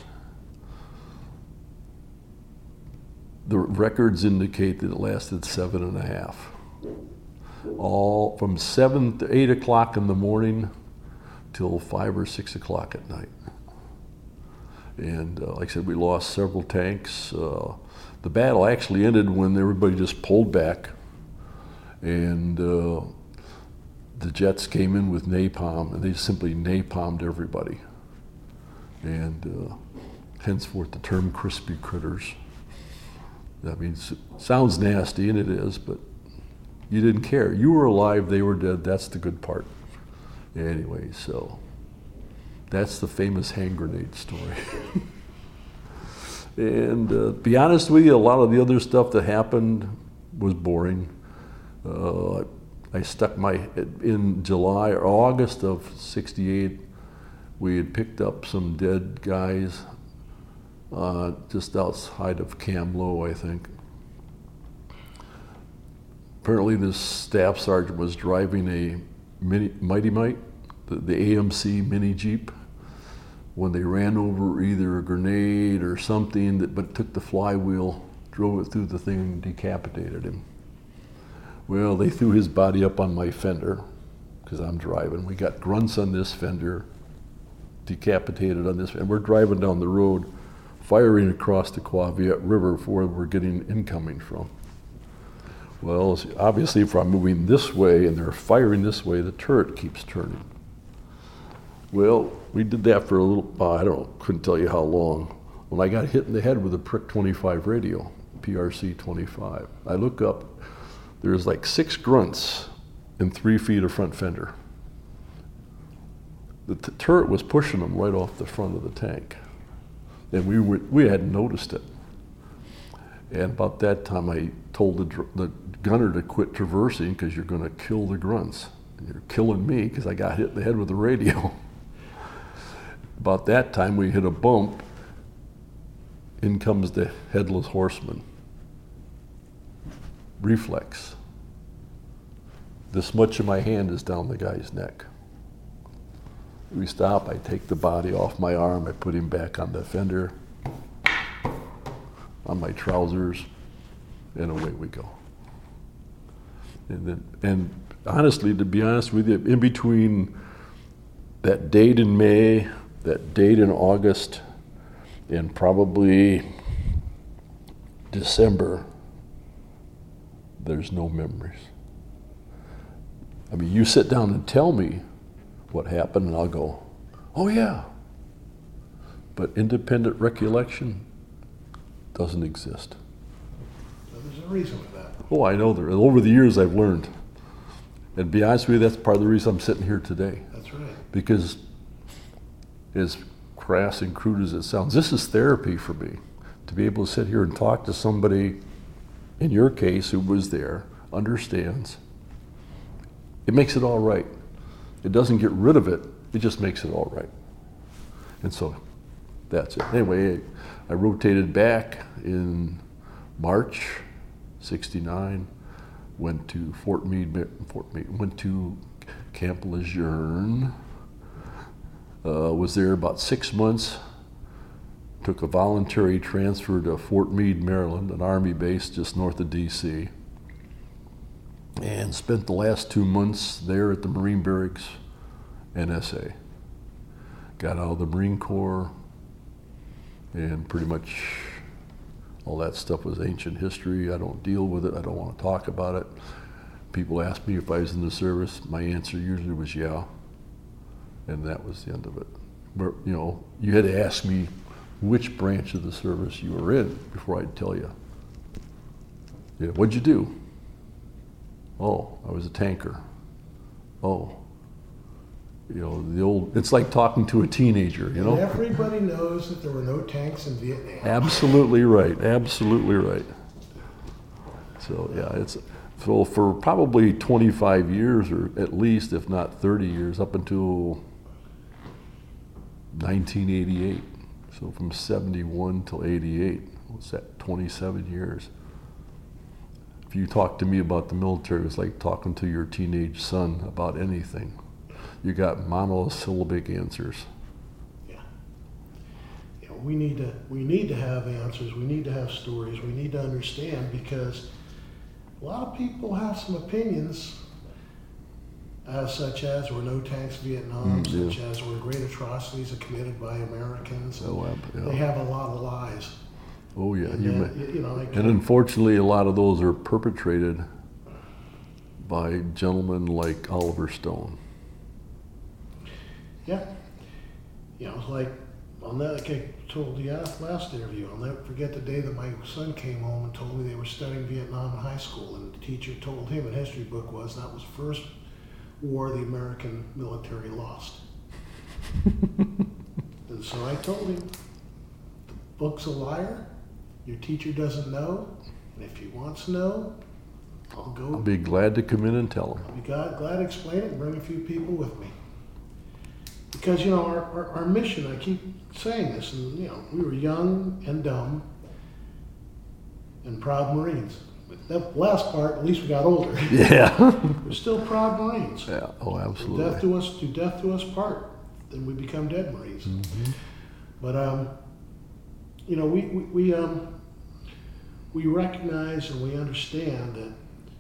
The records indicate that it lasted 7.5. All from 7 to 8 o'clock in the morning till 5 or 6 o'clock at night. And like I said, we lost several tanks. The battle actually ended when everybody just pulled back, and the jets came in with napalm, and they simply napalmed everybody. And henceforth the term crispy critters. That means, sounds nasty, and it is, but you didn't care. You were alive, they were dead, that's the good part. Anyway, so That's the famous hand grenade story. And be honest with you, a lot of the other stuff that happened was boring. I stuck in July or August of '68, we had picked up some dead guys just outside of Kamloops, I think. Apparently this staff sergeant was driving a Mighty Mite, the AMC mini Jeep, when they ran over either a grenade or something, but took the flywheel, drove it through the thing and decapitated him. Well, they threw his body up on my fender, because I'm driving. We got grunts on this fender, decapitated on this, and we're driving down the road, firing across the Quaviet River for where we're getting incoming from. Well, obviously if I'm moving this way and they're firing this way, the turret keeps turning. Well, we did that for a little, couldn't tell you how long. When I got hit in the head with a Prick 25 radio, PRC 25, I look up, there's like 6 grunts and 3 feet of front fender. The turret was pushing them right off the front of the tank. And we hadn't noticed it. And about that time I told the gunner to quit traversing because you're going to kill the grunts. And you're killing me because I got hit in the head with the radio. About that time we hit a bump. In comes the headless horseman. Reflex. This much of my hand is down the guy's neck. We stop, I take the body off my arm, I put him back on the fender, on my trousers, and away we go. And honestly, to be honest with you, in between that date in May, that date in August, and probably December, there's no memories. I mean, you sit down and tell me what happened, and I'll go, oh yeah. But independent recollection doesn't exist. So there's a reason for that. Oh, I know there. Over the years, I've learned. And to be honest with you, that's part of the reason I'm sitting here today. That's right. Because as crass and crude as it sounds, this is therapy for me. To be able to sit here and talk to somebody, in your case, who was there, understands. It makes it all right. It doesn't get rid of it, it just makes it all right. And so that's it. Anyway, I rotated back in March '69, went to Fort Meade, went to Camp Lejeune, was there about 6 months, took a voluntary transfer to Fort Meade, Maryland, an Army base just north of DC. And spent the last 2 months there at the Marine Barracks, NSA. Got out of the Marine Corps, and pretty much all that stuff was ancient history. I don't deal with it. I don't want to talk about it. People ask me if I was in the service. My answer usually was yeah, and that was the end of it. But, you know, you had to ask me which branch of the service you were in before I'd tell you. Yeah, what'd you do? Oh, I was a tanker. Oh, you know, the old, it's like talking to a teenager, you know? And everybody knows that there were no tanks in Vietnam. Absolutely right, absolutely right. So yeah, so for probably 25 years, or at least, if not 30 years, up until 1988. So from 71 till 88, what's that, 27 years. If you talk to me about the military, it's like talking to your teenage son about anything. You got monosyllabic answers. Yeah. You know, we need to have answers. We need to have stories. We need to understand, because a lot of people have some opinions, such as were no tanks in Vietnam, such as were great atrocities committed by Americans. They have a lot of lies. Oh yeah, and unfortunately, a lot of those are perpetrated by gentlemen like Oliver Stone. Yeah, you know, it's like on that. Like I told the last interview, I'll never forget the day that my son came home and told me they were studying Vietnam in high school, and the teacher told him in a history book that was the first war the American military lost. And so I told him, the book's a liar, your teacher doesn't know, and if he wants to know, I'll be glad to come in and tell him. I'll be glad to explain it and bring a few people with me. Because, you know, our mission, I keep saying this, and, you know, we were young and dumb and proud Marines. That last part, at least we got older. Yeah. We're still proud Marines. Yeah. Oh, absolutely. To death do us part. Then we become dead Marines. Mm-hmm. But you know, we recognize and we understand that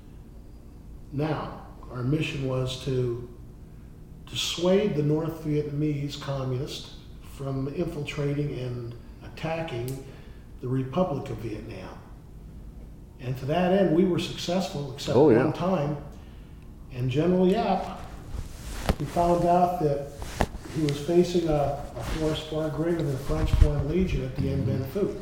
now our mission was to dissuade the North Vietnamese communists from infiltrating and attacking the Republic of Vietnam. And to that end, we were successful, except one time. And General Yap, we found out that he was facing a force far greater than the French Foreign Legion at the Dien Bien Phu.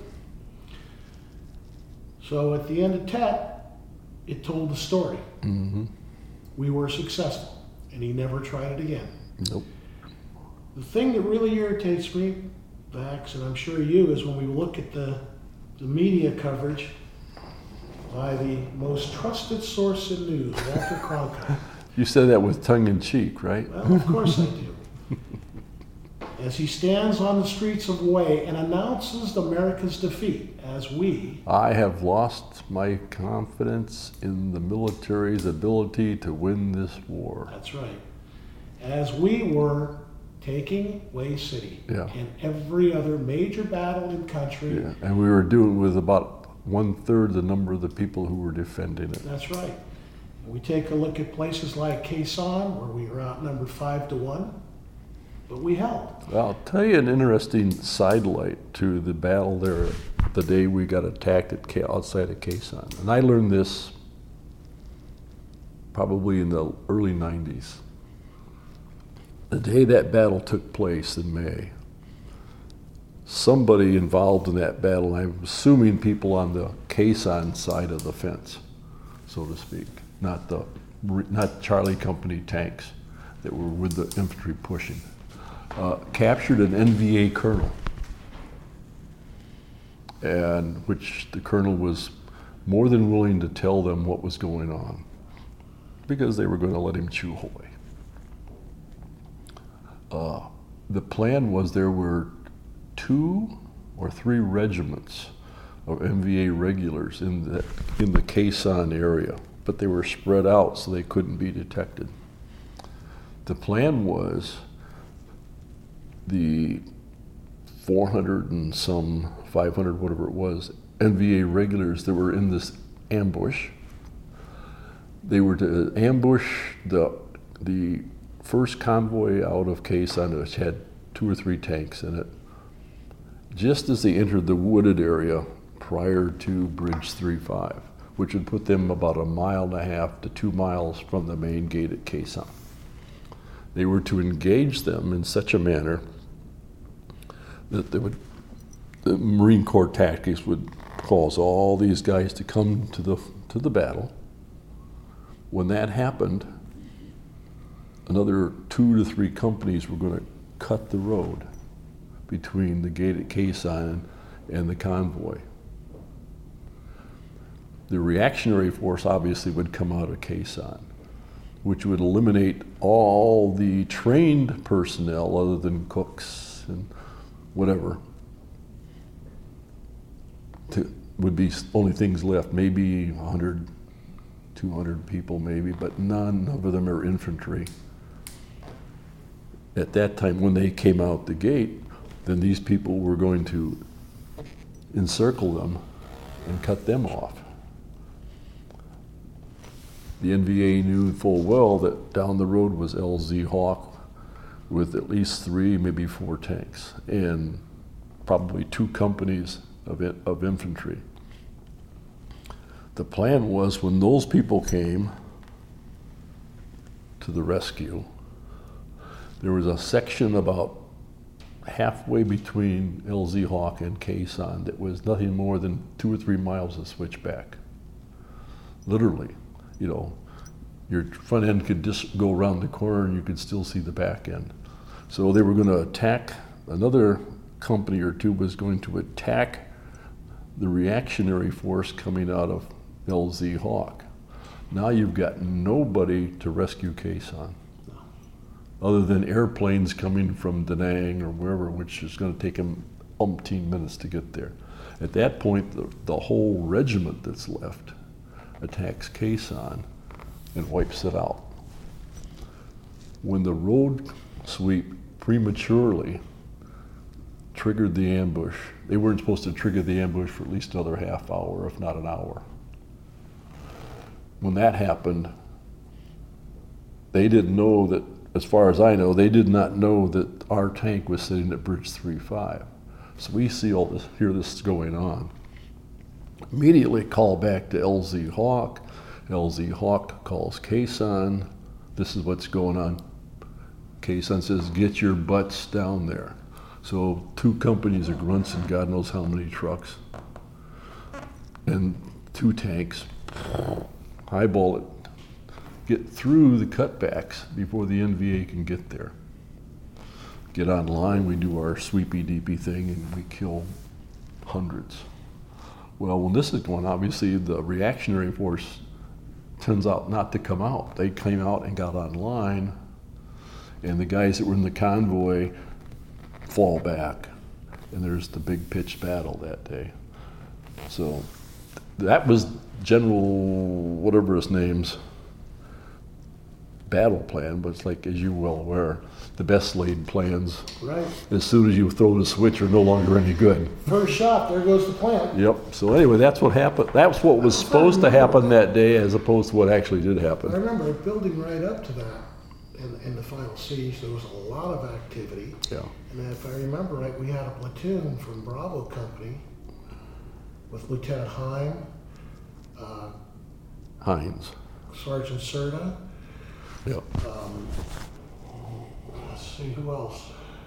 So at the end of Tet, it told the story. Mm-hmm. We were successful, and he never tried it again. Nope. The thing that really irritates me, Vax, and I'm sure you, is when we look at the media coverage by the most trusted source in news, Walter Cronkite. You said that with tongue in cheek, right? Well, of course I do. As he stands on the streets of Hue and announces America's defeat, as I have lost my confidence in the military's ability to win this war. That's right. As we were taking Hue City and every other major battle in country. Yeah, and we were doing with about 1/3 the number of the people who were defending it. That's right. We take a look at places like Khe Sanh, where we were outnumbered 5-1, but we held. Well, I'll tell you an interesting sidelight to the battle there the day we got attacked outside of Khe Sanh. And I learned this probably in the early 90s. The day that battle took place in May, somebody involved in that battle, I'm assuming people on the Khe Sanh side of the fence, so to speak, not Charlie Company tanks that were with the infantry pushing, captured an NVA colonel, and which the colonel was more than willing to tell them what was going on because they were going to let him chew Hue. The plan was there were 2 or 3 regiments of NVA regulars in the Khe Sanh area, but they were spread out so they couldn't be detected. The plan was the 400 and some 500, whatever it was, NVA regulars that were in this ambush. They were to ambush the first convoy out of Khe Sanh, which had 2 or 3 tanks in it, just as they entered the wooded area prior to Bridge 35, which would put them about 1.5 to 2 miles from the main gate at Khe Sanh. They were to engage them in such a manner that the Marine Corps tactics would cause all these guys to come to the battle. When that happened, another 2 to 3 companies were going to cut the road between the gate at Khe Sanh and the convoy. The reactionary force obviously would come out of Khe Sanh, which would eliminate all the trained personnel other than cooks and whatever. Would be only things left, maybe 100, 200 people maybe, but none of them are infantry. At that time, when they came out the gate, then these people were going to encircle them and cut them off. The NVA knew full well that down the road was LZ Hawk with at least 3, maybe 4 tanks, and probably 2 companies of infantry. The plan was when those people came to the rescue, there was a section about halfway between LZ Hawk and Khe Sanh that was nothing more than 2 or 3 miles of switchback. Literally, you know, your front end could just go around the corner and you could still see the back end. So they were going to attack, another company or two was going to attack the reactionary force coming out of LZ Hawk. Now you've got nobody to rescue Quezon, other than airplanes coming from Da Nang or wherever, which is going to take them umpteen minutes to get there. At that point, the whole regiment that's left attacks Quezon and wipes it out. When the road sweep prematurely triggered the ambush, they weren't supposed to trigger the ambush for at least another half hour, if not an hour. When that happened, they didn't know that, as far as I know, they did not know that our tank was sitting at Bridge 3-5. So we see all this, hear this going on. Immediately call back to LZ Hawk. LZ Hawk calls Quezon. This is what's going on. Quezon says, get your butts down there. So 2 companies of grunts and God knows how many trucks and 2 tanks highball it, get through the cutbacks before the NVA can get there. Get online, we do our sweepy deepy thing, and we kill hundreds. Well, when this is going, obviously the reactionary force turns out not to come out. They came out and got online, and the guys that were in the convoy fall back, and there's the big pitched battle that day. So that was General whatever his name's battle plan, but it's like, as you're well aware, the best laid plans, Right. as soon as you throw the switch, are no longer any good. First shot, there goes the plant. Yep. So anyway, that's what happened. That's what was supposed to happen that day, as opposed to what actually did I happen. remember building right up to that in the final siege, there was a lot of activity. Yeah. And if I remember right, we had a platoon from Bravo Company with Lieutenant Heim, Heinz. Sergeant Serta. Yep. Let's see, who else?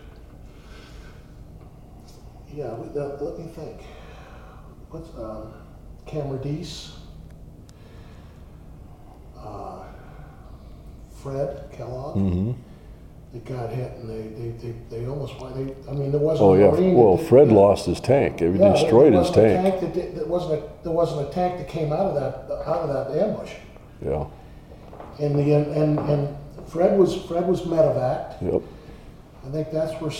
Yeah, let me think. What's Cameron Fred Kellogg. Mm-hmm. They got hit and they almost, I mean, there wasn't Oh a yeah. Marine. Well, that- Fred lost his tank. He Yeah, destroyed there his wasn't a tank. there wasn't a tank that came out of that ambush. Yeah. And Fred was medevaced. Yep. I think that's where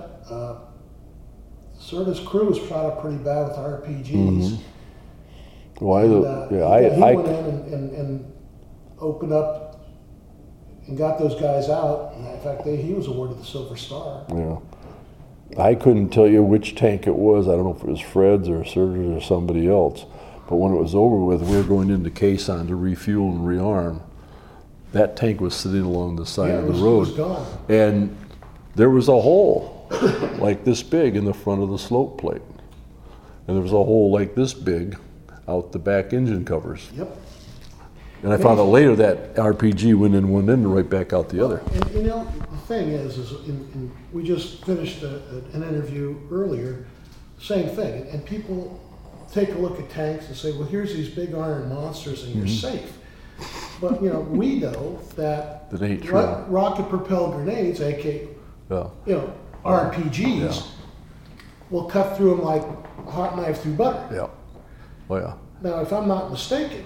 Serta's crew was shot up pretty bad with RPGs. Mm-hmm. Why And, he I went in and opened up and got those guys out. And in fact, he was awarded the Silver Star. yeah. I couldn't tell you which tank it was. I don't know if it was Fred's or Serta's or somebody else. But when it was over with, we were going into Quezon to refuel and rearm. That tank was sitting along the side of the It road. was gone. And there was a hole like this big in the front of the slope plate. And there was a hole like this big out the back engine covers. Yep. And I found out later that RPG went in one end and right back out the other. And you know, the thing is we just finished an interview earlier, same thing. And people take a look at tanks and say, well, here's these big iron monsters and you're safe. But, you know, we know that That ain't true. rocket-propelled grenades, aka, Yeah. you know, RPGs, Yeah. will cut through them like a hot knife through butter. Yeah. Oh yeah. Now, if I'm not mistaken,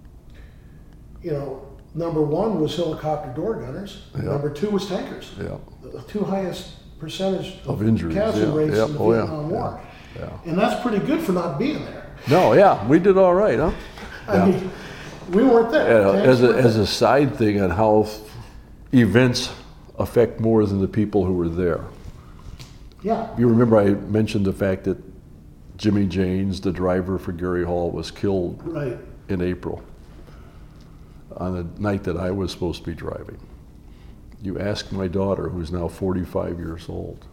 you know, number 1 was helicopter door gunners. Yeah. Number 2 was tankers. Yeah. The 2 highest percentage Of injuries, casualty yeah, rates yeah, in the oh, yeah, Vietnam War. Yeah. And that's pretty good for not being there. No, yeah, we did all right, huh? I mean, we weren't there. Yeah, Tanks weren't as there. a side thing on how events affect more than the people who were there. Yeah. You remember I mentioned the fact that Jimmy Janes, the driver for Gary Hall, was killed Right. in April on the night that I was supposed to be driving. You ask my daughter, who's now 45 years old,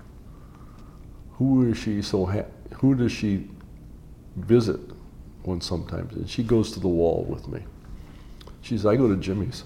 who does she visit when sometimes? And she goes to the wall with me. She says, I go to Jimmy's.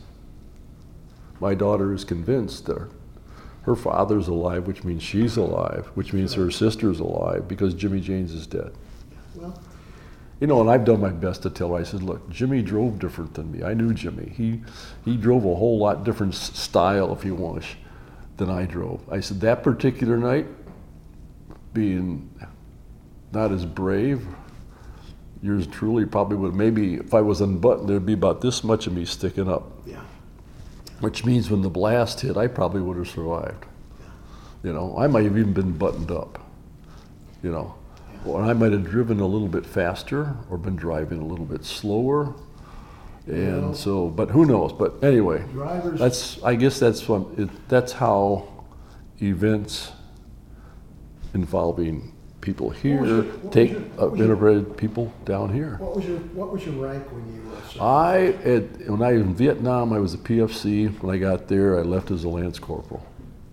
My daughter is convinced that her father's alive, which means she's alive, which means her sister's alive, because Jimmy Janes is dead. Well, You know, and I've done my best to tell her. I said, look, Jimmy drove different than me. I knew Jimmy. He drove a whole lot different style, if you wish. than I drove. I said, that particular night, being not as brave, yours truly probably would, maybe if I was unbuttoned, there'd be about this much of me sticking up. Yeah. Which means when the blast hit, I probably would have survived. You know, I might have even been buttoned up, you know. Or I might have driven a little bit faster or been driving a little bit slower. And Well, so, but who knows? But anyway, Drivers. I guess that's how events involving people here take interbred people down here. What was your rank when you served? When I was in Vietnam, I was a PFC. When I got there, I left as a Lance Corporal.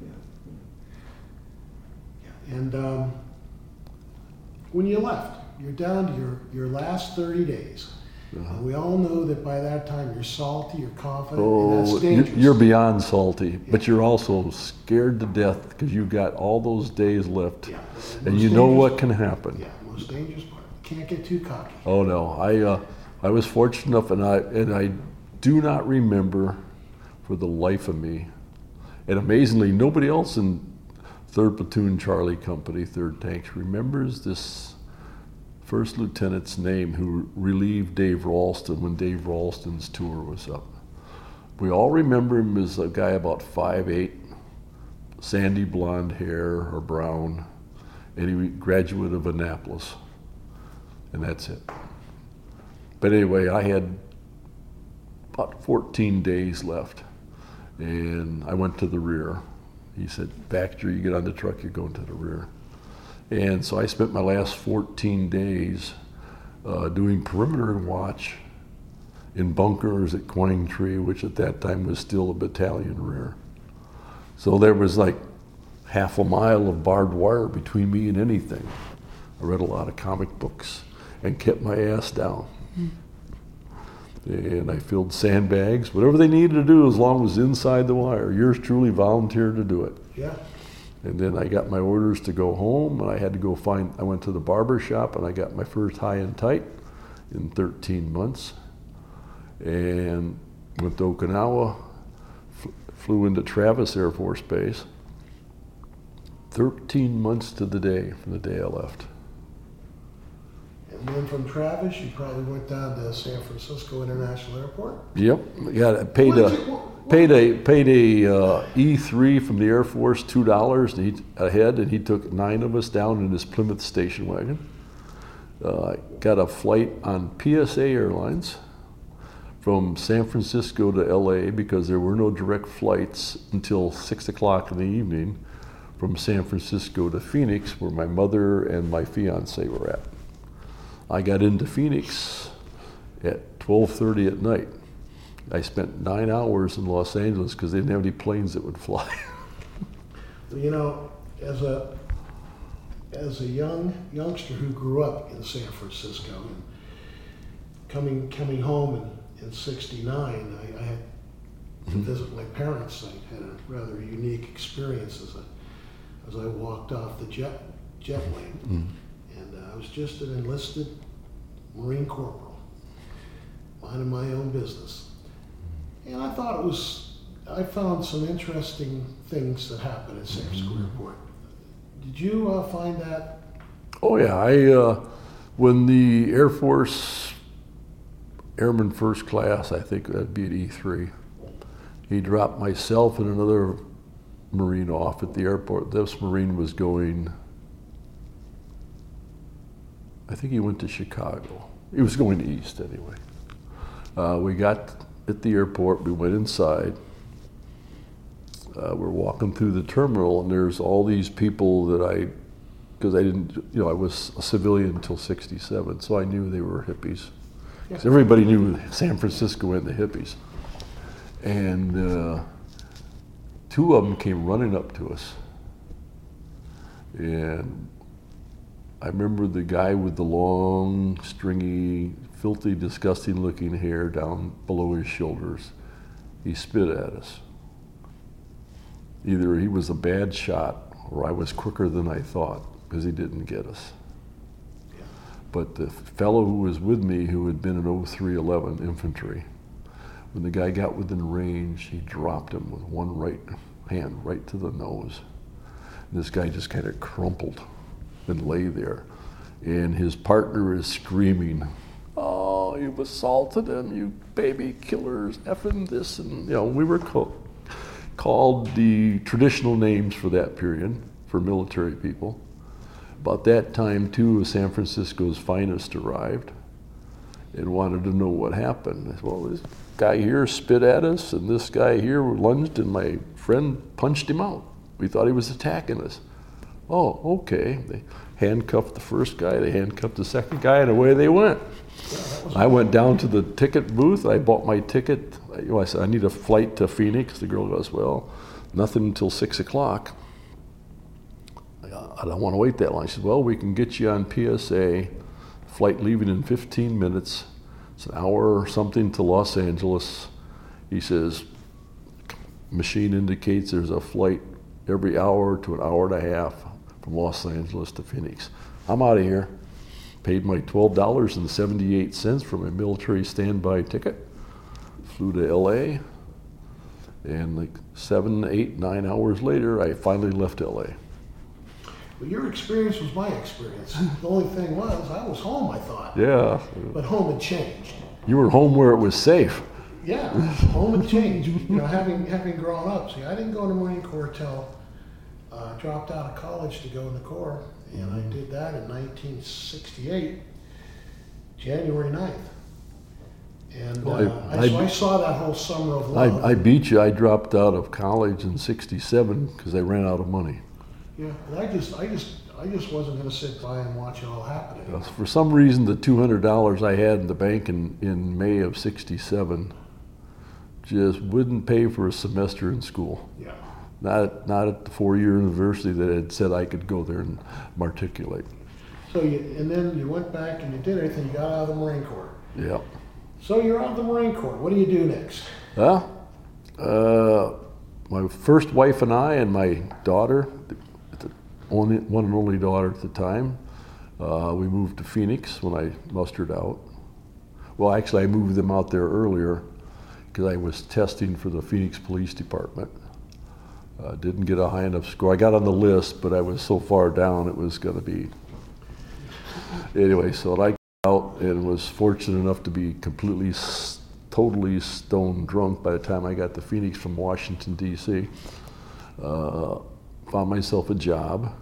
And when you left, you're down to your last 30 days. And we all know that by that time you're salty, you're confident, and that's dangerous. You're beyond salty, but you're also scared to death because you've got all those days left, Yeah. and you know what can happen. Yeah, most dangerous part. Can't get too cocky. Oh no, I was fortunate enough, and I do not remember for the life of me, and amazingly, nobody else in 3rd Platoon Charlie Company, 3rd Tanks remembers this first lieutenant's name who relieved Dave Ralston when Dave Ralston's tour was up. We all remember him as a guy about 5'8", sandy blonde hair or brown, and he was a graduate of Annapolis, and that's it. But anyway, I had about 14 days left, and I went to the rear. He said, Baxter, you get on the truck, you're going to the rear. And so I spent my last 14 days doing perimeter watch in bunkers at Quang Tree, which at that time was still a battalion rear. So there was like half a mile of barbed wire between me and anything. I read a lot of comic books and kept my ass down. And I filled sandbags, whatever they needed to do as long as inside the wire. Yours truly volunteered to do it. Yeah. And then I got my orders to go home, and I had to go I went to the barber shop, and I got my first high and tight in 13 months. And went to Okinawa, flew into Travis Air Force Base. 13 months to the day from the day I left. And then from Travis, you probably went down to San Francisco International Airport. Yep, paid a E3 from the Air Force, $2 a head, and he took 9 of us down in his Plymouth station wagon. Got a flight on PSA Airlines from San Francisco to LA because there were no direct flights until 6 o'clock in the evening from San Francisco to Phoenix, where my mother and my fiance were at. I got into Phoenix at 12:30 at night. I spent 9 hours in Los Angeles because they didn't have any planes that would fly. You know, as a youngster who grew up in San Francisco and coming home in '69, I had to visit my parents. I had a rather unique experience as I walked off the jet plane. And I was just an enlisted Marine corporal, minding my own business. And I found some interesting things that happened at San Francisco Airport. Did you find that? Oh yeah, when the Air Force Airman First Class, I think that'd be at E3, he dropped myself and another Marine off at the airport. This Marine was going, I think he went to Chicago. He was going east anyway. We got at the airport, we went inside. We're walking through the terminal, and there's all these people that because I didn't, I was a civilian until '67, so I knew they were hippies. Because everybody knew San Francisco and the hippies. And 2 of them came running up to us. And I remember the guy with the long, stringy, filthy, disgusting looking hair down below his shoulders. He spit at us. Either he was a bad shot or I was quicker than I thought because he didn't get us. But the fellow who was with me, who had been in 0311 infantry, when the guy got within range, he dropped him with one right hand right to the nose. And this guy just kind of crumpled and lay there. And his partner is screaming, "Oh, you've assaulted him, you baby killers, effing this." And, we were called the traditional names for that period for military people. About that time, two of San Francisco's finest arrived and wanted to know what happened. Well, this guy here spit at us, and this guy here lunged, and my friend punched him out. We thought he was attacking us. Oh, okay. They handcuffed the first guy, they handcuffed the second guy, and away they went. I went down to the ticket booth, I bought my ticket. I said, "I need a flight to Phoenix." The girl goes, "Well, nothing until 6 o'clock. I don't want to wait that long." She said, "Well, we can get you on PSA, flight leaving in 15 minutes. It's an hour or something to Los Angeles." He says, "Machine indicates there's a flight every hour to an hour and a half from Los Angeles to Phoenix. I'm out of here." Paid my $12.78 for my military standby ticket. Flew to LA, and like 7, 8, 9 hours later, I finally left LA. Well, your experience was my experience. The only thing was, I was home, I thought. Yeah. But home had changed. You were home where it was safe. Yeah, home had changed. Having grown up. See, I didn't go in the Marine Corps till dropped out of college to go in the Corps, and I did that in 1968, January 9th. And I saw that whole summer of love. I beat you. I dropped out of college in '67 because I ran out of money. Yeah, but I just wasn't going to sit by and watch it all happen. For some reason, the $200 I had in the bank in May of '67 just wouldn't pay for a semester in school. Yeah. Not at the 4-year university that had said I could go there and matriculate. So then you went back and you did everything. You got out of the Marine Corps. Yeah. So you're out of the Marine Corps. What do you do next? My first wife and I and my daughter, the one and only daughter at the time, we moved to Phoenix when I mustered out. Well, actually, I moved them out there earlier because I was testing for the Phoenix Police Department. Didn't get a high enough score. I got on the list, but I was so far down it was going to be. Anyway, so I got out and was fortunate enough to be totally stone drunk by the time I got to Phoenix from Washington, D.C. Found myself a job.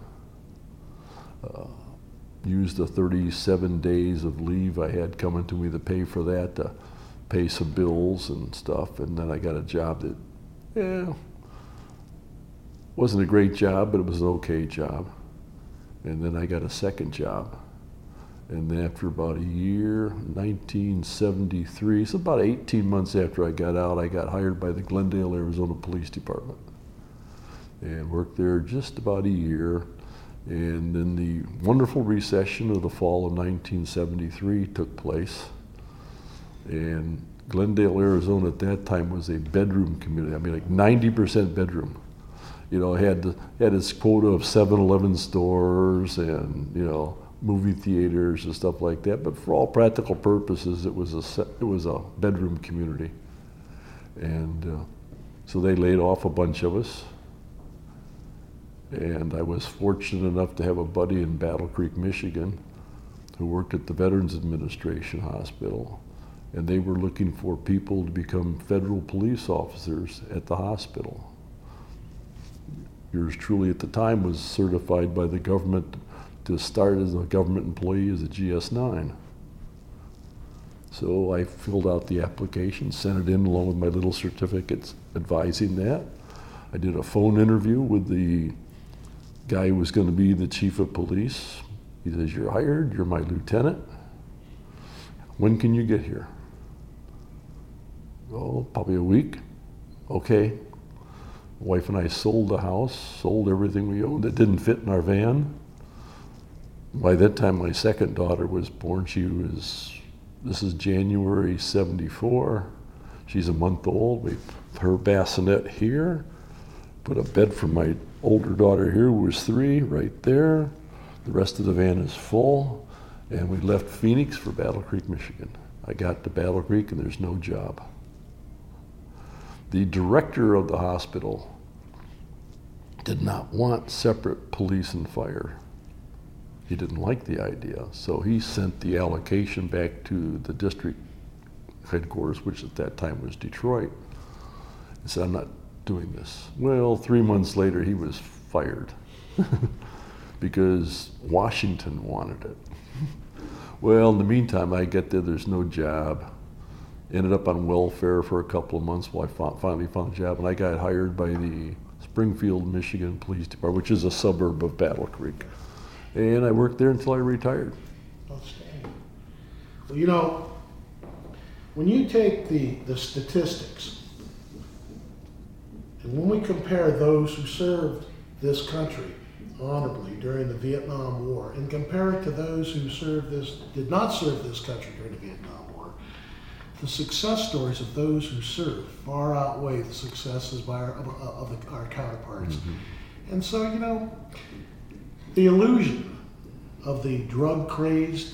Used the 37 days of leave I had coming to me to pay for that, to pay some bills and stuff. And then I got a job that, wasn't a great job, but it was an okay job. And then I got a second job. And then after about a year, 1973, so about 18 months after I got out, I got hired by the Glendale, Arizona Police Department. And worked there just about a year. And then the wonderful recession of the fall of 1973 took place. And Glendale, Arizona at that time was a bedroom community. I mean, like 90% bedroom. Had its quota of 7-Eleven stores and, movie theaters and stuff like that. But for all practical purposes, it was a bedroom community. And so they laid off a bunch of us. And I was fortunate enough to have a buddy in Battle Creek, Michigan, who worked at the Veterans Administration Hospital. And they were looking for people to become federal police officers at the hospital. Yours truly at the time was certified by the government to start as a government employee as a GS-9. So I filled out the application, sent it in along with my little certificates advising that. I did a phone interview with the guy who was going to be the chief of police. He says, "You're hired, you're my lieutenant. When can you get here?" "Oh, probably a week." "Okay." My wife and I sold the house, sold everything we owned that didn't fit in our van. By that time, my second daughter was born. This is January '74. She's a month old. We put her bassinet here, put a bed for my older daughter here, who was 3, right there. The rest of the van is full. And we left Phoenix for Battle Creek, Michigan. I got to Battle Creek and there's no job. The director of the hospital did not want separate police and fire. He didn't like the idea, so he sent the allocation back to the district headquarters, which at that time was Detroit. He said, I'm not doing this. Well, 3 months later, he was fired because Washington wanted it. Well, in the meantime, I get there, there's no job. Ended up on welfare for a couple of months while I finally found a job, and I got hired by the Springfield, Michigan Police Department, which is a suburb of Battle Creek. And I worked there until I retired. Outstanding. Well, you know, when you take the statistics, and when we compare those who served this country honorably during the Vietnam War and compare it to those who did not serve this country during the Vietnam War, the success stories of those who served far outweigh the successes by our counterparts. Mm-hmm. And so, you know, the illusion of the drug-crazy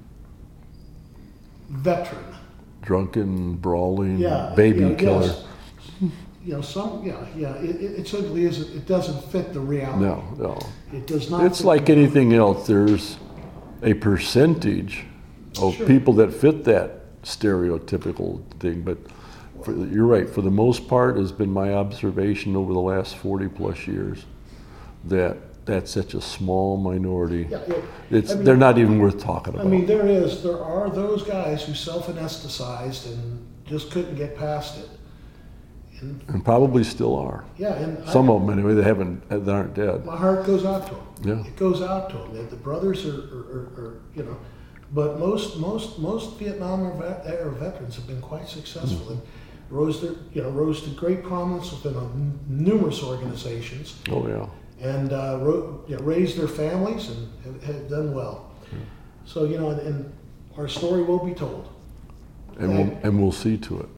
veteran, drunken, brawling, yeah, baby killer. Yes. You know, it simply isn't. It doesn't fit the reality. No. It does not. It's like anything else. There's a percentage of Sure. people that fit that stereotypical thing, but you're right. For the most part, it's been my observation over the last 40 plus years that that's such a small minority. Yeah, they're not even worth talking about. I mean, there are those guys who self-anesthetized and just couldn't get past it. And probably still are. Yeah, and some of them anyway. That aren't dead. My heart goes out to them. Yeah, it goes out to them. The brothers are you know, but most Vietnam era veterans have been quite successful and rose to great prominence within numerous organizations. Oh yeah. And raised their families and have done well. Yeah. So you know, and our story will be told. And we'll see to it.